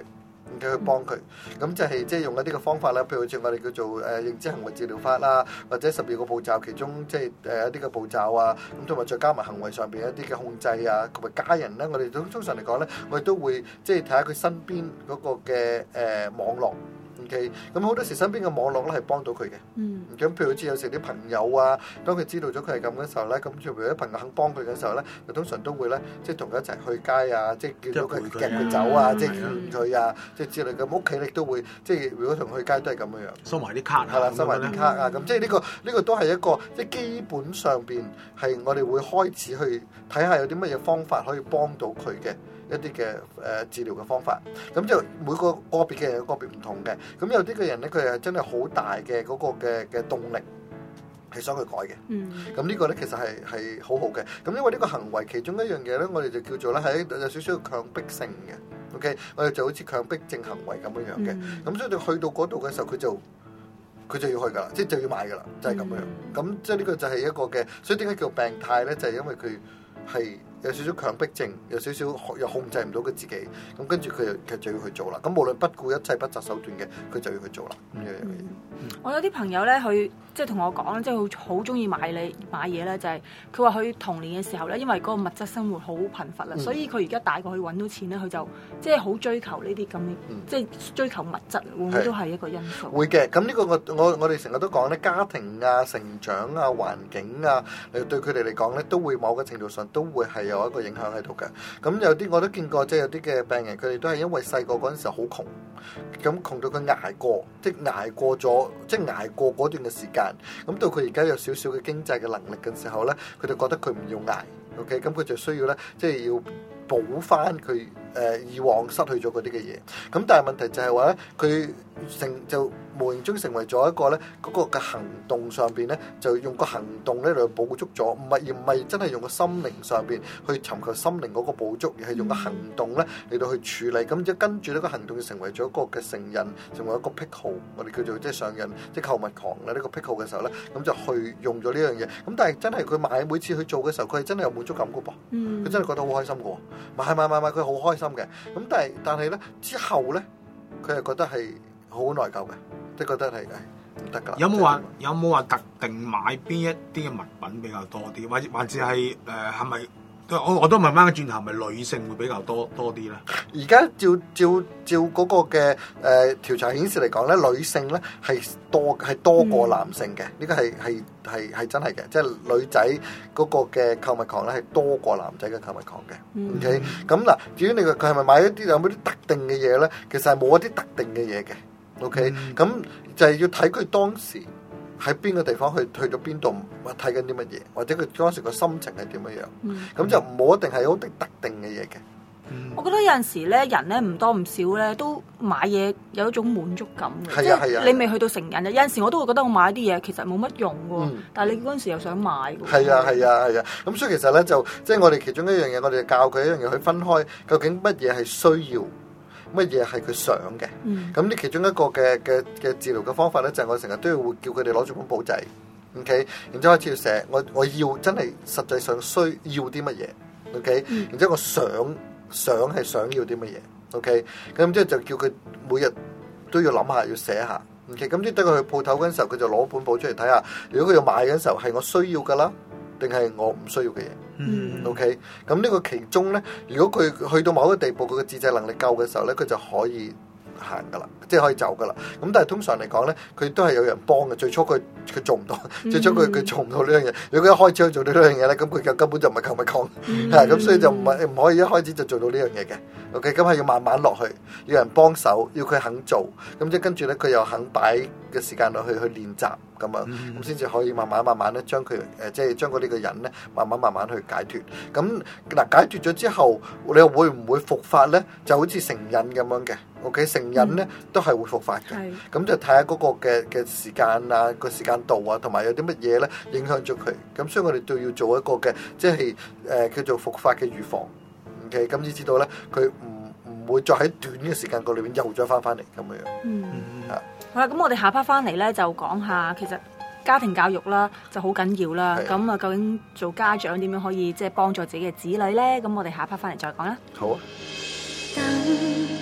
嘅去幫佢。咁就係即係用一啲嘅方法啦，譬如好似我哋叫做誒認知行為治療法啦，或者十二個步驟，其中即係誒一啲嘅步驟啊，咁同埋再加埋行為上邊一啲嘅控制啊，同埋家人咧，我哋都通常嚟講咧，我哋都會即係睇下佢身邊嗰個嘅誒網絡。OK，咁好多時身邊嘅網絡咧係幫到佢嘅。嗯。咁譬如好似有時啲朋友啊，當佢知道咗佢係咁嘅時候咧，咁譬如啲朋友肯幫佢嘅時候咧，就通常都會咧，即係同佢一齊去街啊，即係叫到佢夾佢走啊，即係勸佢啊，即係之類咁。屋企亦都會，即係如果同佢去街都係咁樣樣。 收埋啲卡啊。 係啦，收埋啲卡啊，咁即係呢個呢個都係一個即係基本上邊係我哋會開始去睇下有啲乜嘢方法可以幫到佢嘅。一啲嘅誒治療嘅方法，咁就每個個別嘅人有個別唔同嘅，咁有啲嘅人咧，佢係真係好大嘅嗰個嘅嘅動力係想去改嘅，嗯，咁呢個咧其實係係好好嘅，咁因為呢個行為其中一樣嘢咧，我哋就叫做咧係有少少強迫性嘅 ，OK， 我哋就好似強迫症行為咁樣樣嘅，咁、嗯、所以你去到嗰度嘅時候，佢就佢就要去噶啦，即係就要買噶啦，就係、是、咁樣，咁、嗯、即係呢個就係一個嘅，所以點解叫病態咧？就係、是、因為佢係。有少少強迫症，有少少又控制唔到佢自己，咁跟住佢就佢就要去做啦。咁無論不顧一切不擇手段嘅，佢就要去做啦。咁樣樣嘅嘢。 我有啲朋友咧，佢即係同我講，即係好好中意買你買嘢咧，就係佢話佢童年嘅時候咧，因為嗰個物質生活好貧乏啦，嗯、所以佢而家大個去揾到錢咧，佢就即係好追求呢啲咁嘅，嗯、即係追求物質，會唔會都係一個因素？ 會嘅。咁呢個我我我哋成日都講咧，家庭啊、成長啊、環境啊，誒對佢哋嚟講咧，都會某個程度上都會係有一個影響喺度嘅。咁有啲我都見過，即係有啲嘅病人，佢哋都係因為細個嗰陣時候好窮，咁窮到佢捱過，即係捱過咗，即係捱過嗰段嘅時間。咁到佢而家有少少嘅經濟嘅能力嘅時候咧，佢就覺得佢唔要捱 ，OK， 咁佢就需要咧，即係要補翻佢誒以往失去咗嗰啲嘅嘢。咁但係問題就係話咧，佢成就無形中成為咗一個咧嗰個嘅行動上邊咧，就用個行動咧嚟補足咗，唔係而唔係真係用個心靈上邊去尋求心靈嗰個補足，而係用個行動咧嚟到去處理。咁即係跟住呢個行動就成為咗一個嘅成癮，成為一個癖好，我哋叫做即係上癮，即係購物狂啦。呢個癖好嘅時候咧，咁就去用咗呢樣嘢。咁但係真係佢買每次去做嘅時候，佢係真係有滿足感嘅噃，佢、嗯、真係覺得好開心嘅喎，買買買買佢好開心嘅。咁但係但係咧之後咧，佢係覺得係好內疚嘅，即係覺得係唔得㗎。 有冇話有冇話特定買邊一啲嘅物品比較多啲，或者還是係誒係咪？我我都問翻個轉頭，係咪女性會比較多多啲咧？ 而家照照照嗰個嘅誒、呃、調查顯示嚟講咧，女性咧係多係多過男性嘅，呢、嗯、個係係係係真係嘅，即係女仔嗰個嘅購物狂咧係多過男仔嘅購物狂嘅。嗯、OK，咁嗱，至於你話佢係咪買一啲有冇啲特定嘅嘢咧？其實係冇一啲特定嘅嘢嘅。OK，咁、嗯、就係要睇佢當時喺邊個地方去去到邊度睇緊啲乜嘢，或者佢當時個心情係點樣樣，咁、嗯、就冇一定係好特定嘅嘢嘅。嗯、 我覺得有陣時咧，人咧唔多唔少咧都買嘢有一種滿足感嘅， 係啊係啊， 你未去到成癮嘅，有陣時我都會覺得我買啲嘢其實冇乜用喎，嗯、但係你嗰陣時又想買喎。係啊係啊係啊，咁所以其實咧就即係、就是、我哋其中一樣嘢，我哋教佢一樣嘢去分開，究竟乜嘢係需要。乜嘢係佢想嘅？咁呢、嗯、其中一個嘅嘅嘅治療嘅方法咧，就係、是、我成日都要會叫佢哋攞住本簿仔 ，OK，然之後開始要寫我我要真係實際上需要啲乜嘢 ，OK，、嗯、然之後我想想係想要啲乜嘢 ，OK，咁之後就叫佢每日都要諗下要寫下 ，OK，咁即係等佢去鋪頭嗰陣時候，佢就攞本簿出嚟睇下，如果佢要買嗰陣時候係我需要㗎啦，定係我唔需要嘅嘢。嗯，OK，咁呢個其中咧，如果佢去到某一個地步，佢嘅自制能力夠嘅時候咧，佢就可以行噶啦，即係可以走噶啦。咁但係通常嚟講咧，佢都係有人幫嘅。最初佢佢做唔到，嗯、最初佢佢做唔到呢樣嘢。如果佢一開始去做到呢樣嘢咧，咁佢就根本就唔係購物狂，係咁、嗯，所以就唔係唔可以一開始就做到呢樣嘢嘅。OK，咁係要慢慢落去，要人幫手，要佢肯做，咁即係跟住咧，佢又肯擺嘅時間落去去練習。咁啊，咁先至可以慢慢慢慢咧，將佢誒，即係將嗰呢個人咧，慢慢慢慢去解脫。咁嗱，解脫咗之後，你又會唔會復發咧？就好似成癮咁樣嘅。OK， 成癮咧都係會復發嘅。咁、嗯、就睇下嗰個嘅嘅時間啊，個時間度啊，同埋有啲乜嘢咧影響咗佢。咁所以我哋都要做一個嘅，即係誒叫做復發嘅預防。OK，咁先知道咧，佢唔唔會再喺短嘅時間個裏邊又再翻翻嚟咁樣樣。嗯，啊。 好啦，咁我哋下 part 翻嚟咧就講下，其實家庭教育啦就好緊要啦。咁啊，究竟做家長點樣可以即係幫助自己嘅子女咧？咁我哋下 part 翻嚟再講啦。 好啊。 當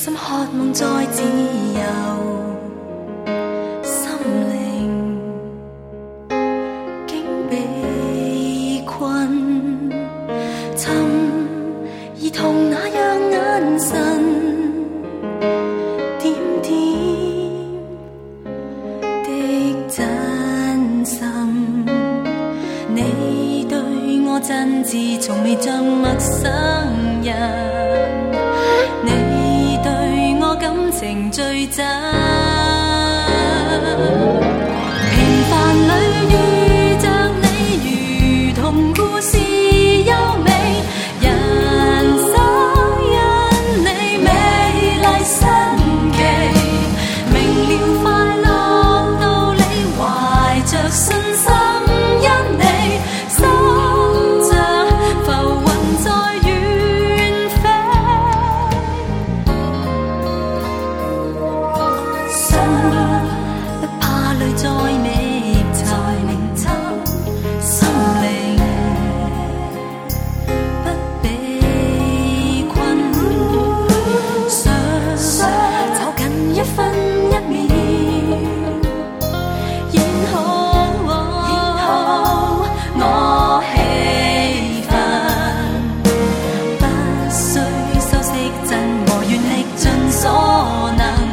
心渴望再自由，心靈竟被困，尋兒童那樣眼神，點點的真心，你對我真摯，從未像陌生人。你對我感情最真，平凡裏遇着你，如同故事優美，人生因你美麗新奇，明了快樂道理，懷着信心因你，心像浮雲在遠飛。不怕淚再覓尋，心靈不被困，想找緊一分一秒，仍好我氣氛，不需修飾真我願力盡所能。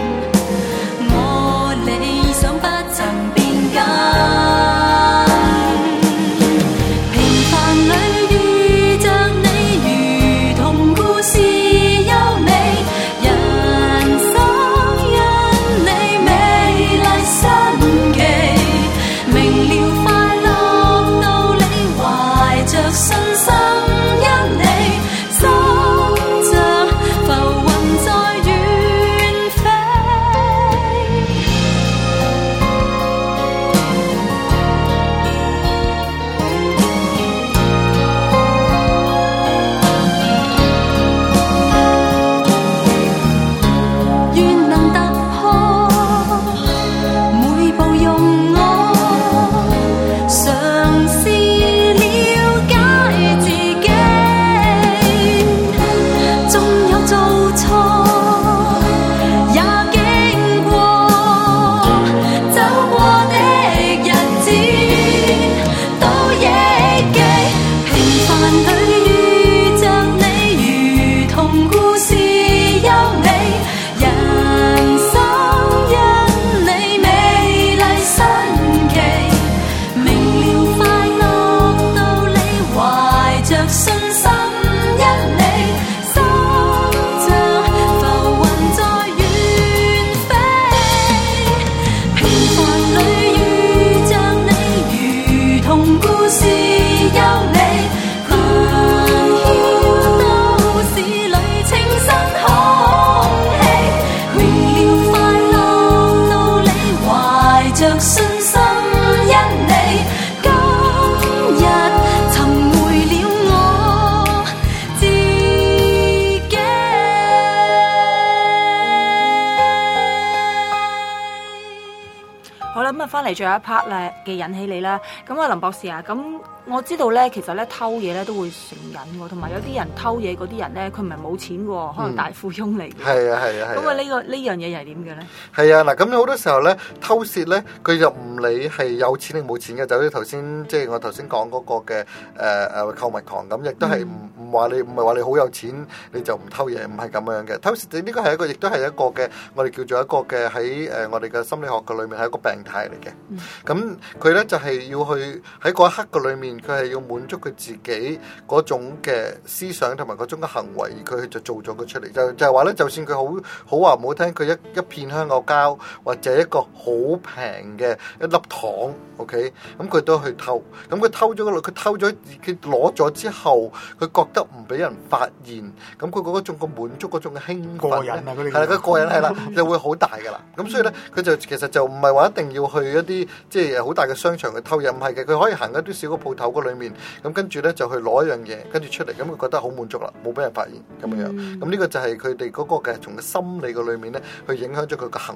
翻嚟最後一 part 咧嘅引起你啦，咁啊林博士啊，咁我知道咧，其實咧偷嘢咧都會成癮喎，同埋有啲人偷嘢嗰啲人咧，佢唔係冇錢喎，可能大富翁嚟嘅。 係啊係啊係。 咁啊呢個呢樣嘢又係點嘅咧？ 係啊嗱，咁好多時候咧偷竊咧，佢就唔理係有錢定冇錢嘅，就好似頭先即係我頭先講嗰個嘅誒誒購物狂咁，亦都係唔唔話你唔係話你好有錢你就唔偷嘢，唔係咁樣嘅。偷竊呢個係一個，亦都係一個嘅，我哋叫做一個嘅喺誒我哋嘅心理學嘅裏面係一個病態嚟嘅。咁佢咧就係、是、要去喺嗰一刻嘅裏面，佢係要滿足佢自己嗰種嘅思想同埋嗰種嘅行為，佢就做咗佢出嚟。就就係話咧，就算佢好好話唔好聽，佢一一片香口膠或者一個好平嘅一粒糖 ，OK， 咁佢都去偷。咁佢偷咗嗰佢偷咗，佢攞咗之後，佢覺得唔俾人發現，咁佢嗰種嘅滿足嗰種嘅興奮咧，係啦，佢個人係啦，就會好大噶啦。咁所以咧，佢就其實就唔係話一定要去一啲即係好大嘅商場去偷嘢，唔係嘅，佢可以行一啲小嘅鋪頭嗰裏面，咁跟住咧就去攞一樣嘢，跟住出嚟，咁佢覺得好滿足啦，冇俾人發現咁樣樣。咁呢個就係佢哋嗰個嘅從個心理嘅裏面咧，去影響咗佢嘅行為。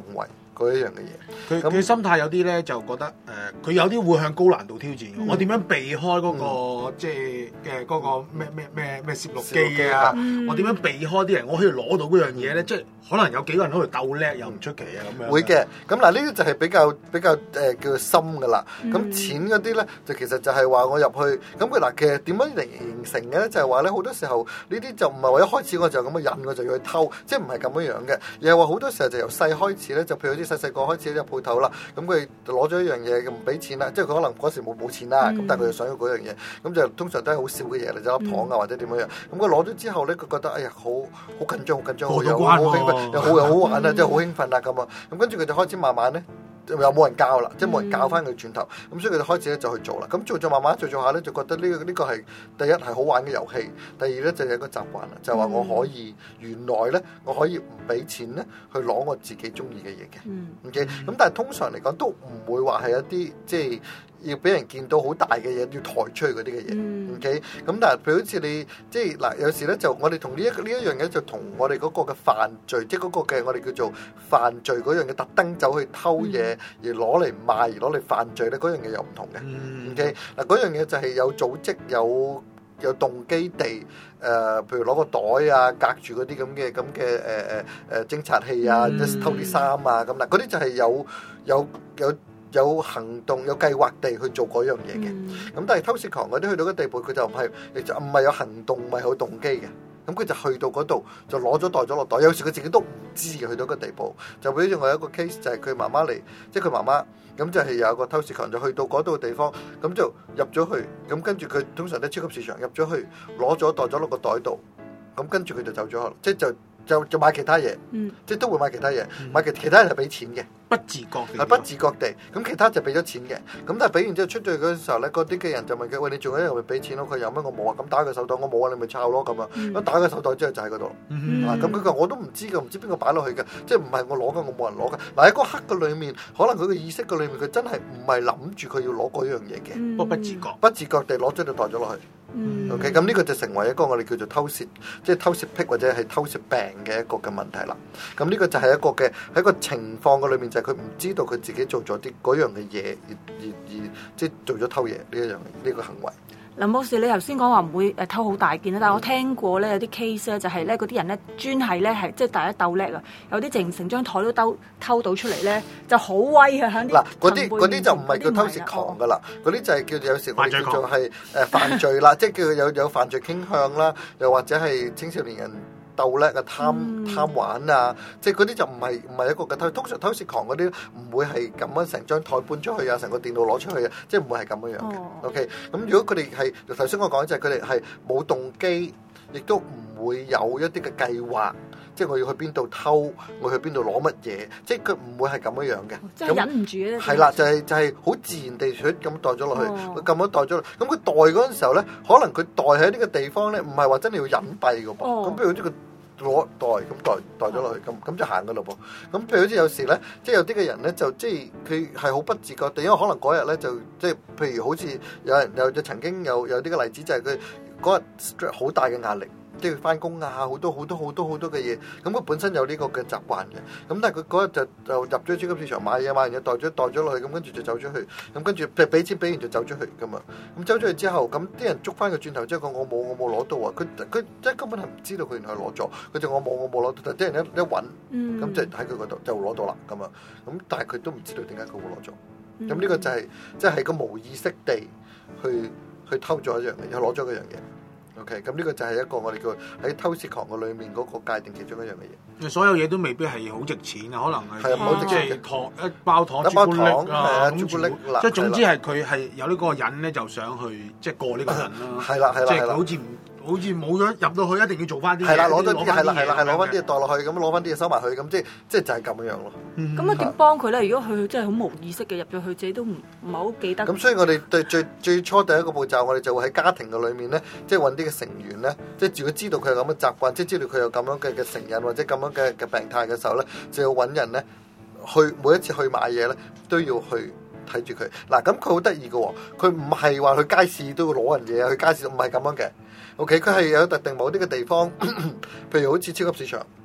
嗰一樣嘅嘢。 佢佢心態有啲咧就覺得誒，佢、呃、有啲會向高難度挑戰嘅。嗯、我點樣避開嗰、那個、嗯、即係嘅嗰個咩咩咩咩攝錄機啊？嗯、我點樣避開啲人？我可以攞到嗰樣嘢咧，即係可能有幾個人喺度鬥叻又唔出奇啊咁樣。會嘅，咁嗱呢啲就係比較比較誒、呃、叫做深噶啦。咁、嗯、淺嗰啲咧就其實就係話我入去咁佢嗱，其實點樣嚟形成嘅咧？就係話咧好多時候呢啲就唔係話一開始我就咁嘅引我就要去偷，即係唔係咁樣樣嘅。而係話好多時候就由細開始咧，就譬如好似細細個開始入鋪頭啦，咁佢攞咗一樣嘢唔俾錢啦，即係佢可能嗰時冇冇錢啦，咁、嗯、但係佢就想要嗰樣嘢，咁就通常都係好少嘅嘢嚟，就粒糖啊或者點樣樣。咁佢攞咗之後咧，佢覺得哎呀好好緊張，好緊張，又好興奮，又好又好玩啊，即係好興奮啊咁啊。咁跟住佢就開始慢慢咧。又冇人教啦，即係冇人教翻佢轉頭，咁、嗯、所以佢就開始咧就去做啦。咁做做慢慢做做下咧，就覺得呢、呢個呢、呢個係第一係好玩嘅遊戲，第二咧就係一個習慣啦，就係、是、話我可以、嗯、原來咧我可以唔俾錢咧去攞我自己中意嘅嘢嘅。OK，咁但係通常嚟講都唔會話係一啲即係要俾人見到好大嘅嘢要抬出去嗰啲嘅嘢。OK，咁但係譬如好似你即係嗱，有時咧就我哋同呢一呢一樣嘢就同我哋嗰個嘅犯罪，即係嗰個嘅我哋叫做犯罪嗰樣嘅特登走去偷嘢。嗯而攞嚟賣，而攞嚟犯罪咧，嗰樣嘢又唔同嘅。嗯、OK，嗱嗰樣嘢就係有組織、有有動機地，誒、呃，譬如攞個袋啊，隔住嗰啲咁嘅咁嘅誒誒誒偵察器啊，即、嗯、偷啲衫啊，咁嗱，嗰啲就係有有有有行動、有計劃地去做嗰樣嘢嘅。咁、嗯、但係偷竊狂嗰啲去到個地步，佢就唔係，亦就唔係有行動，唔係有動機嘅。咁佢就去到嗰度就攞咗袋咗落袋，有時佢自己都唔知嘅，去到個地步。就比如我有一個 case 就係佢媽媽嚟，即係佢媽媽咁就係有一個偷竊狂就去到嗰度嘅地方，咁就入咗去，咁跟住佢通常都超級市場入咗去，攞咗袋咗落個袋度，咁跟住佢就走咗去，即係就就就買其他嘢，嗯、即係都會買其他嘢，嗯、買其其他人係俾錢嘅。不自覺嘅，係不自覺地，咁其他就俾咗錢嘅，咁但係俾完之後出咗去嗰陣時候咧，嗰啲嘅人就問佢：喂，你仲有一樣咪俾錢咯？佢有咩？我冇啊！咁打佢手袋，我冇啊！你咪抄咯咁啊！咁、嗯、打佢手袋之後就喺嗰度，嗯、啊咁佢話我都唔知㗎，唔知邊個擺落去嘅，即係唔係我攞嘅，我冇人攞嘅。嗱喺嗰刻嘅裏面，可能佢嘅意識嘅裏面，佢真係唔係諗住佢要攞嗰樣嘢嘅，不過、嗯、不自覺，不自覺地攞咗就袋咗落去。嗯、OK，咁呢個就成為一個我哋叫做偷竊，即係偷竊癖或者係偷竊病嘅一個嘅問題啦。咁呢個就係一個嘅喺一個情況嘅裏面，就係佢唔知道佢自己做咗啲嗰樣嘅嘢，而而而即係做咗偷嘢呢一樣呢個行為。林博士，你頭先講話唔會誒偷好大件啦，但係我聽過咧有啲 case 咧就係咧嗰啲人咧專係咧係即係大家鬥叻啊，有啲成成張台都兜偷到出嚟咧，就好威啊！喺啲嗱嗰啲嗰啲就唔係叫偷竊狂噶啦，嗰啲就係叫做有時我哋叫做係誒犯罪啦，即係叫有有犯罪傾向啦，又或者係青少年人。鬥叻啊，貪貪玩啊，即係嗰啲就唔係唔係一個嘅偷，通常偷竊狂嗰啲唔會係咁樣成張台搬出去啊，成個電腦攞出去啊，即係唔會係咁樣樣嘅。Oh. OK，咁如果佢哋係頭先我講就係佢哋係冇動機，亦都唔會有一啲嘅計劃，即係我要去邊度偷，我去邊度攞乜嘢，即係佢唔會係咁樣樣嘅。即係忍唔住咧。係啦，就係就係好自然地咁袋咗落去，佢咁樣袋咗落去。咁佢袋嗰陣時候咧，可能佢袋喺呢個地方咧，唔係話真係要隱蔽嘅噃。咁譬如呢個。攞袋咁袋袋咗落去，咁咁就行噶咯噃。咁譬如好似有時咧，即係有啲嘅人咧，就即係佢係好不自覺地，因為可能嗰日咧就即係譬如好似有人有曾經有有啲嘅例子，就係佢嗰日好大嘅壓力。即係翻工啊，好多好多好多好多嘅嘢，咁佢本身有呢個嘅習慣嘅，咁但係佢嗰日就就入咗超級市場買嘢，買完嘢袋咗袋咗落去，咁跟住就走咗去，咁跟住俾俾錢俾完就走咗去噶嘛，咁走咗去之後，咁啲人捉翻佢轉頭之後講我冇我冇攞到啊，佢佢即係根本係唔知道佢原來攞咗，佢就我冇我冇攞到，但啲人一一揾，咁就喺佢嗰度就攞到啦，咁啊，咁但係佢都唔知道點解佢會攞咗，咁呢個就係即係個無意識地去去偷咗一樣嘢，又攞咗嗰樣嘢。OK，咁呢個就係一個我哋叫喺偷竊狂嘅裏面嗰個界定其中一樣嘅嘢。所有嘢都未必係好值錢啊，可能係係啊，即係糖一包糖朱古力啊，朱古力即係總之係佢係有呢個癮咧，就想去即係過呢個癮啦。係啦係啦，即係好似唔好似冇咗入到去，一定要做翻啲嘢。係啦，攞咗啲係啦係啦係攞翻啲嘢袋落去，咁攞翻啲嘢收埋去，咁即係即係就係咁樣樣咯。咁啊點幫佢咧？如果佢真係好無意識嘅入咗去，自己都唔唔係好記得。咁所以我哋對最最初第一個步驟，我哋就會喺家庭嘅裏面咧，即係揾啲嘅成員咧，即係如果知道佢有咁嘅習慣，即係知道佢有咁樣嘅嘅成癮或者咁樣嘅嘅病態嘅時候咧，就要揾人咧去每一次去買嘢咧都要去睇住佢。嗱，咁佢好得意嘅喎，佢唔係話去街市都要攞人嘢，去街市唔係咁樣嘅。OK， 佢係有特定某啲嘅地方，譬如好似超級市場，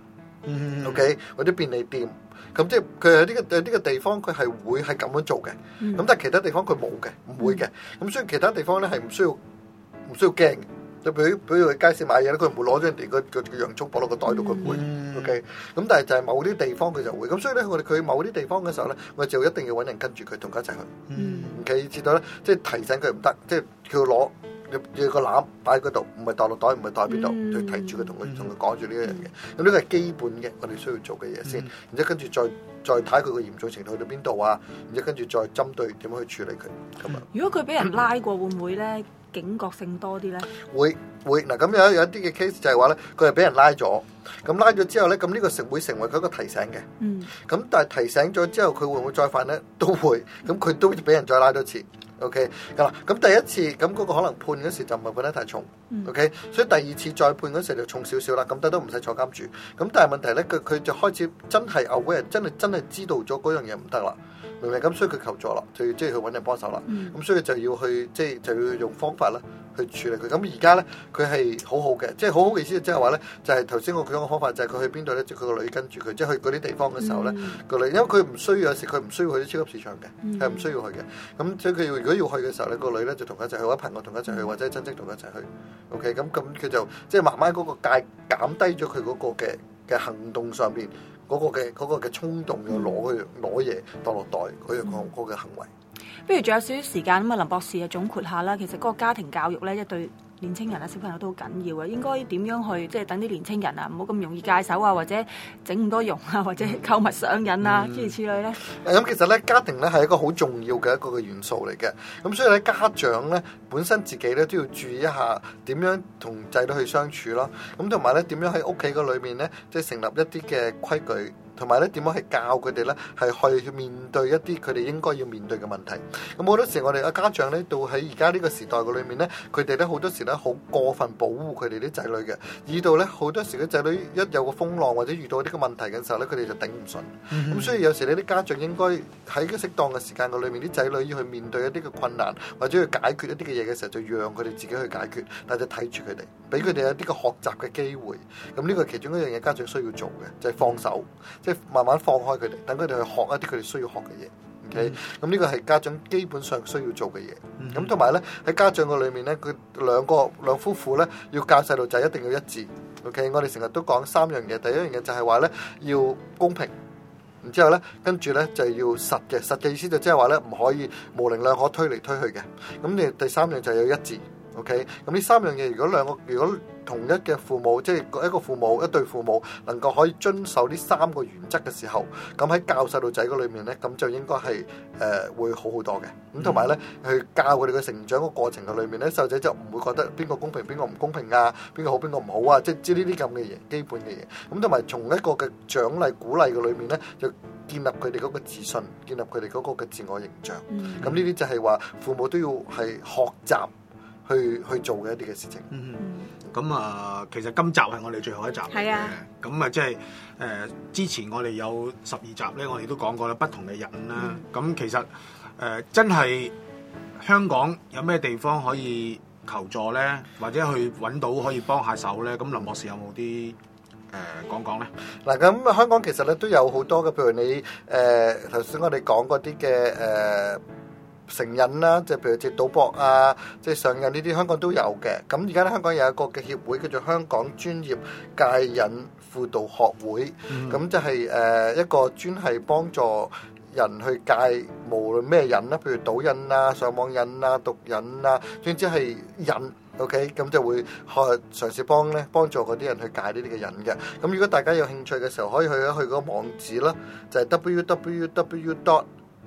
嗯 OK 或者便利店。咁即係佢有啲嘅有啲嘅地方佢係會係咁樣做嘅，咁、 嗯、 但係其他地方佢冇嘅，唔會嘅。咁所以其他地方咧係唔需要唔需要驚嘅。就比如比如去街市買嘢咧，佢唔會攞咗人哋個個洋葱放落個袋度，佢唔會。 嗯、 OK，咁但係就係某啲地方佢就會。咁所以咧，我哋佢某啲地方嘅時候咧，我哋就一定要揾人跟住佢，同佢一齊去。 嗯 OK，至到咧，即係提醒佢唔得，即係佢要攞。要個籃擺喺嗰度，唔係袋落袋，唔係袋喺邊度， 嗯、 就提住佢，同佢同佢講住呢一樣嘢。咁呢個係基本嘅，我哋需要做嘅嘢先。 嗯、 然之後跟住再再睇佢個嚴重程度去到邊度啊。然之後跟住再針對點樣去處理佢。咁啊， 如果佢俾人拉過，會唔會咧警覺性多啲咧？ 會會嗱，咁有有一啲嘅 case 就係話咧，佢係俾人拉咗，咁拉咗之後咧，咁呢個成會成為佢一個提醒嘅。 嗯。 咁但係提醒咗之後，佢會唔會再犯咧？都會。咁佢都俾人再拉多次。OK，咁咁第一次咁嗰個可能判嗰時就唔係判得太重、嗯、OK，所以第二次再判嗰時就重少少啦，咁但都唔使坐監住。咁但係問題咧，佢佢就開始真係 aware，真係真係知道咗嗰樣嘢唔得啦，明唔明？咁所以佢求助啦，就要即係去揾人幫手啦。咁、嗯、所以就要去即係就要用方法啦去處理佢。咁而家咧佢係好好嘅，即係好好嘅意思即係話咧，就係頭先我講嘅方法就係佢去邊度咧，就佢個女跟住佢，即係去嗰啲地方嘅時候咧，個、嗯、女因為佢唔需要有時佢唔需要去啲超級市場嘅，係唔、嗯、需要去嘅。咁所以佢要如果要去嘅時候咧，個女咧就同佢一齊去，或者朋友同佢一齊去，或者親戚同佢一齊去。OK， 咁咁佢就即係慢慢嗰個界減低咗佢嗰個嘅嘅行動上邊嗰、嗰個嘅嗰、嗰個嘅衝動要攞去攞嘢當落袋嗰樣個嗰個行為。 不如仲有少少時間咁啊，林博士啊總括下啦。其實嗰個家庭教育咧，一對年青人啊、小朋友都好緊要啊。應該點樣去即係等啲年青人啊，唔好咁容易戒手啊，或者整咁多容啊，或者購物上癮啊，諸如此類咧。 咁其實咧，家庭咧係一個好重要嘅一個嘅元素嚟嘅。咁所以咧，家長咧本身自己咧都要注意一下點樣同仔女去相處咯。咁同埋咧，點樣喺屋企嗰裏面咧，即係成立一啲嘅規矩。同埋咧，點樣去教佢哋咧，係去面對一啲佢哋應該要面對嘅問題。咁好多時我哋嘅家長咧，到喺而家呢個時代嘅裏面咧，佢哋咧好多時咧好過分保護佢哋啲仔女嘅，以到咧好多時啲仔女一有個風浪或者遇到啲嘅問題嘅時候咧，佢哋就頂唔順。咁、嗯、所以有時呢啲家長應該喺個適當嘅時間嘅裏面，啲仔女要去面對一啲嘅困難或者去解決一啲嘅嘢嘅時候，就讓佢哋自己去解決，但係就睇住佢哋，俾佢哋一啲嘅學習嘅機會。咁呢個係其中一樣嘢家長需要做嘅，就係、是、放手。即係慢慢放開佢哋，等佢哋去學一啲佢哋需要學嘅嘢。OK，咁呢個係家長基本上需要做嘅嘢。咁同埋咧喺家長嘅裏面咧，佢兩個兩夫婦咧要教細路仔一定要一致。OK，我哋成日都講三樣嘢，第一樣嘢就係話咧要公平，然之後咧跟住咧就係要實嘅，實嘅意思就即係話咧唔可以模棱兩可推嚟推去嘅。咁你第三樣就係要一致。OK，咁呢三樣嘢如果兩個如果同一嘅父母，即係一個父母一對父母能夠可以遵守呢三個原則嘅時候，咁喺教細路仔嗰裏面咧，咁就應該係誒、呃、會好好多嘅。咁同埋咧，去教佢哋嘅成長嘅過程嘅裏面咧，細路仔就唔會覺得邊個公平邊個唔公平啊，邊個好邊個唔好啊，即係知呢啲咁嘅嘢，基本嘅嘢。咁同埋從一個嘅獎勵鼓勵嘅裏面咧，就建立佢哋嗰個自信，建立佢哋嗰個嘅自我形象。咁呢啲就係話父母都要係學習。去去做嘅一啲嘅事情。 嗯，咁啊，其實今集係我哋最後一集嚟嘅。係啊。咁啊，即係誒之前我哋有十二集咧，我哋都講過啦，不同嘅人啦。咁、嗯、其實誒、呃、真係香港有咩地方可以求助咧，或者去揾到可以幫下手咧？咁林博士有冇啲誒講講咧？ 嗱，咁香港其實咧都有好多嘅，譬如你誒頭先我哋講嗰啲嘅誒。呃成癮啦，即係譬如接賭博啊，即係上癮呢啲，香港都有嘅。咁而家咧，香港有一個嘅協會叫做香港專業戒癮輔導學會，咁就係誒一個專係幫助人去戒無論咩癮啦，譬如賭癮啊、上網癮啊、毒癮啊，總之係癮。OK，咁就會開嘗試幫咧幫助嗰啲人去戒呢啲嘅癮嘅。咁如果大家有興趣嘅時候，可以去一去嗰個網址啦，就係 w w w dot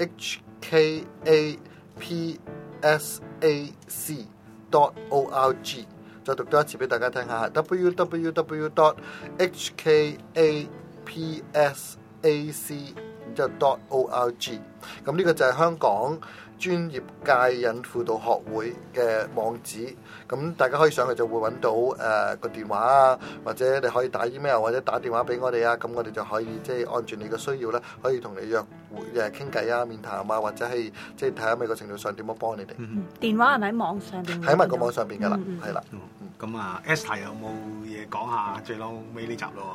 h k a p s a c dot o r g， 再讀多一次俾大家聽下 w w w dot h k a p s a c 然之後 dot o r g。 咁呢個就係香港專業戒癮輔導學會嘅網址，咁大家可以上去就會揾到誒、呃、個電話啊，或者你可以打 email 或者打電話俾我哋啊，咁我哋就可以即係按住你嘅需要咧，可以同你約會誒傾偈啊、面談啊，或者係即係睇下每個程度上點樣幫你哋。 嗯、電話係咪喺網上邊？ 喺埋個網上邊㗎啦，係啦、 嗯。咁、嗯、啊 Esther 有冇嘢講下最嬲尾呢集咯？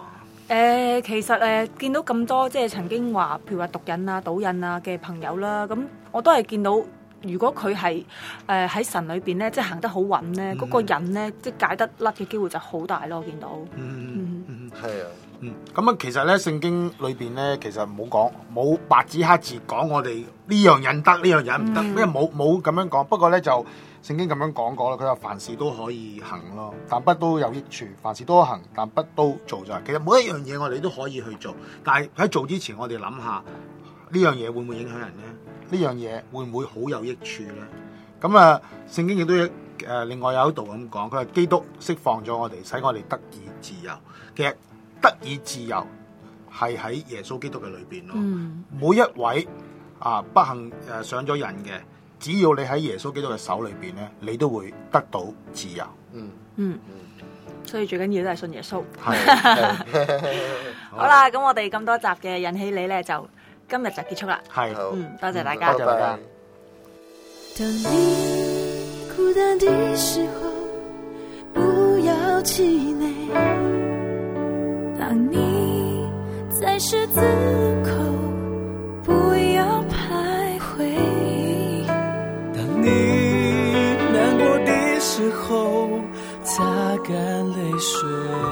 誒、其實誒、見到咁多即係曾經話，譬如話毒癮啊、賭癮啊嘅朋友啦，咁我都係見到，如果佢係誒喺神裏邊咧，即係行得好穩咧，嗰、個人咧，即係解得甩嘅機會就好大咯。我見到， 嗯嗯， 係啊， 嗯，咁啊，其實咧聖經裏邊咧，其實冇講冇白紙黑字講我哋呢樣忍得，呢樣忍唔得，因為冇冇咁樣講。不過咧就聖經咁樣講過啦，佢話凡事都可以行咯，但不都有益處；凡事都可行，但不都做就係。其實每一樣嘢我哋都可以去做，但係喺做之前，我哋諗下呢樣嘢會唔會影響人咧？呢樣嘢會唔會好有益處咧？咁啊，聖經亦都誒、呃、另外有一度咁講，佢話基督釋放咗我哋，使我哋得以自由。其實得以自由係喺耶穌基督嘅裏邊咯。 嗯、 每一位啊不幸誒上咗人嘅，只要你喺耶穌基督嘅手裏邊咧，你都會得到自由。 嗯嗯，所以最緊要都係信耶穌。 係好啦，咁我哋咁多集嘅引起你咧，就今日就結束啦。 係， 好嗯，多謝大家。 多謝大家。 当你孤单的时候，不要气馁；当你在十字路口，不要徘徊； 当你难过的时候，擦干泪水；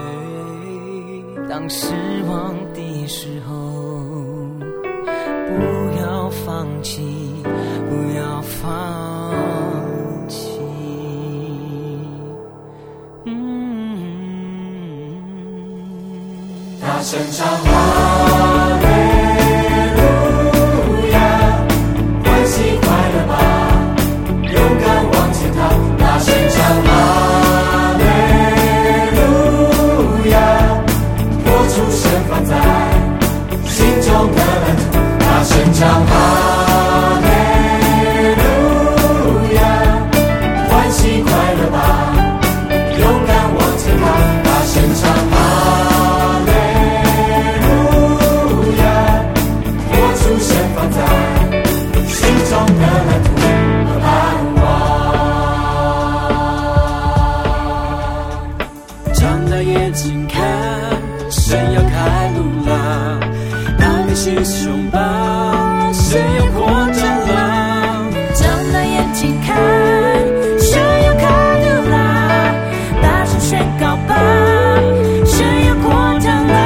当失望的时候，不要放弃，不要放弃。嗯， 大声唱哈利路亚，欢喜快乐吧，勇敢往前踏。大声唱哈利路亚，活出神放在心中的蓝图。大声唱哈利路亚，欢喜快乐吧，勇敢往前踏。大声唱哈利路亚，活出神放在心中的蓝图和盼望。张大眼睛看，神要开路啦！打开心胸吧，神要扩张啦！ 张大眼睛看，神要开路啦！大声宣告吧，神要扩张啦！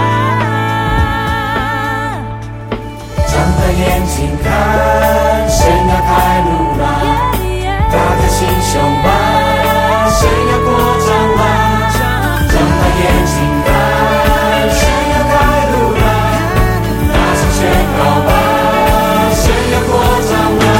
张大眼睛看，神要开路啦！打开心胸吧，神要扩张啦！张大眼睛看，神要开路啦！大声宣告吧，神要扩张啦！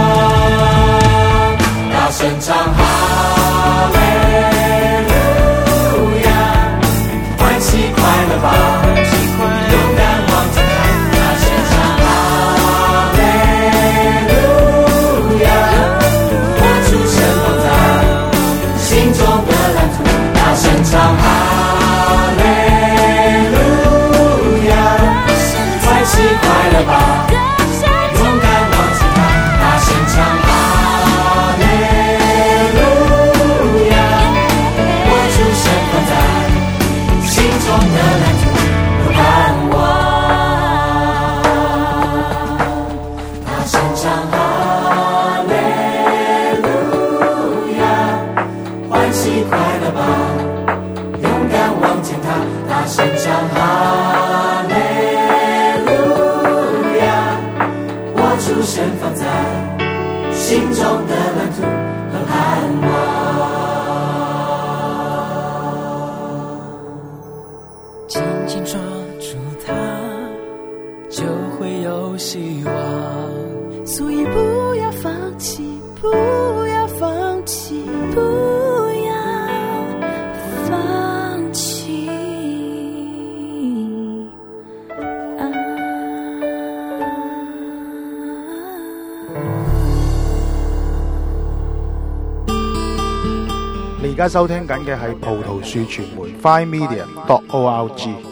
大声唱哈利路亚，欢喜快乐吧，勇敢往前看。大声唱哈利路亚，活出神放在心中的蓝图。大声唱哈利路亚，欢喜快乐吧，勇敢往前看。大声唱哈利路亚，活出神放在心中的蓝图和盼望。大声唱哈利路亚，欢喜快乐吧，勇敢往前踏。大声唱哈利路亚，活出神放在心中的蓝图和盼望。 紧紧抓住它，就会有希望。所以不要放弃，不要放弃，不要放弃。啊你而家收聽緊嘅係葡萄樹傳媒 Five Media dot O R G。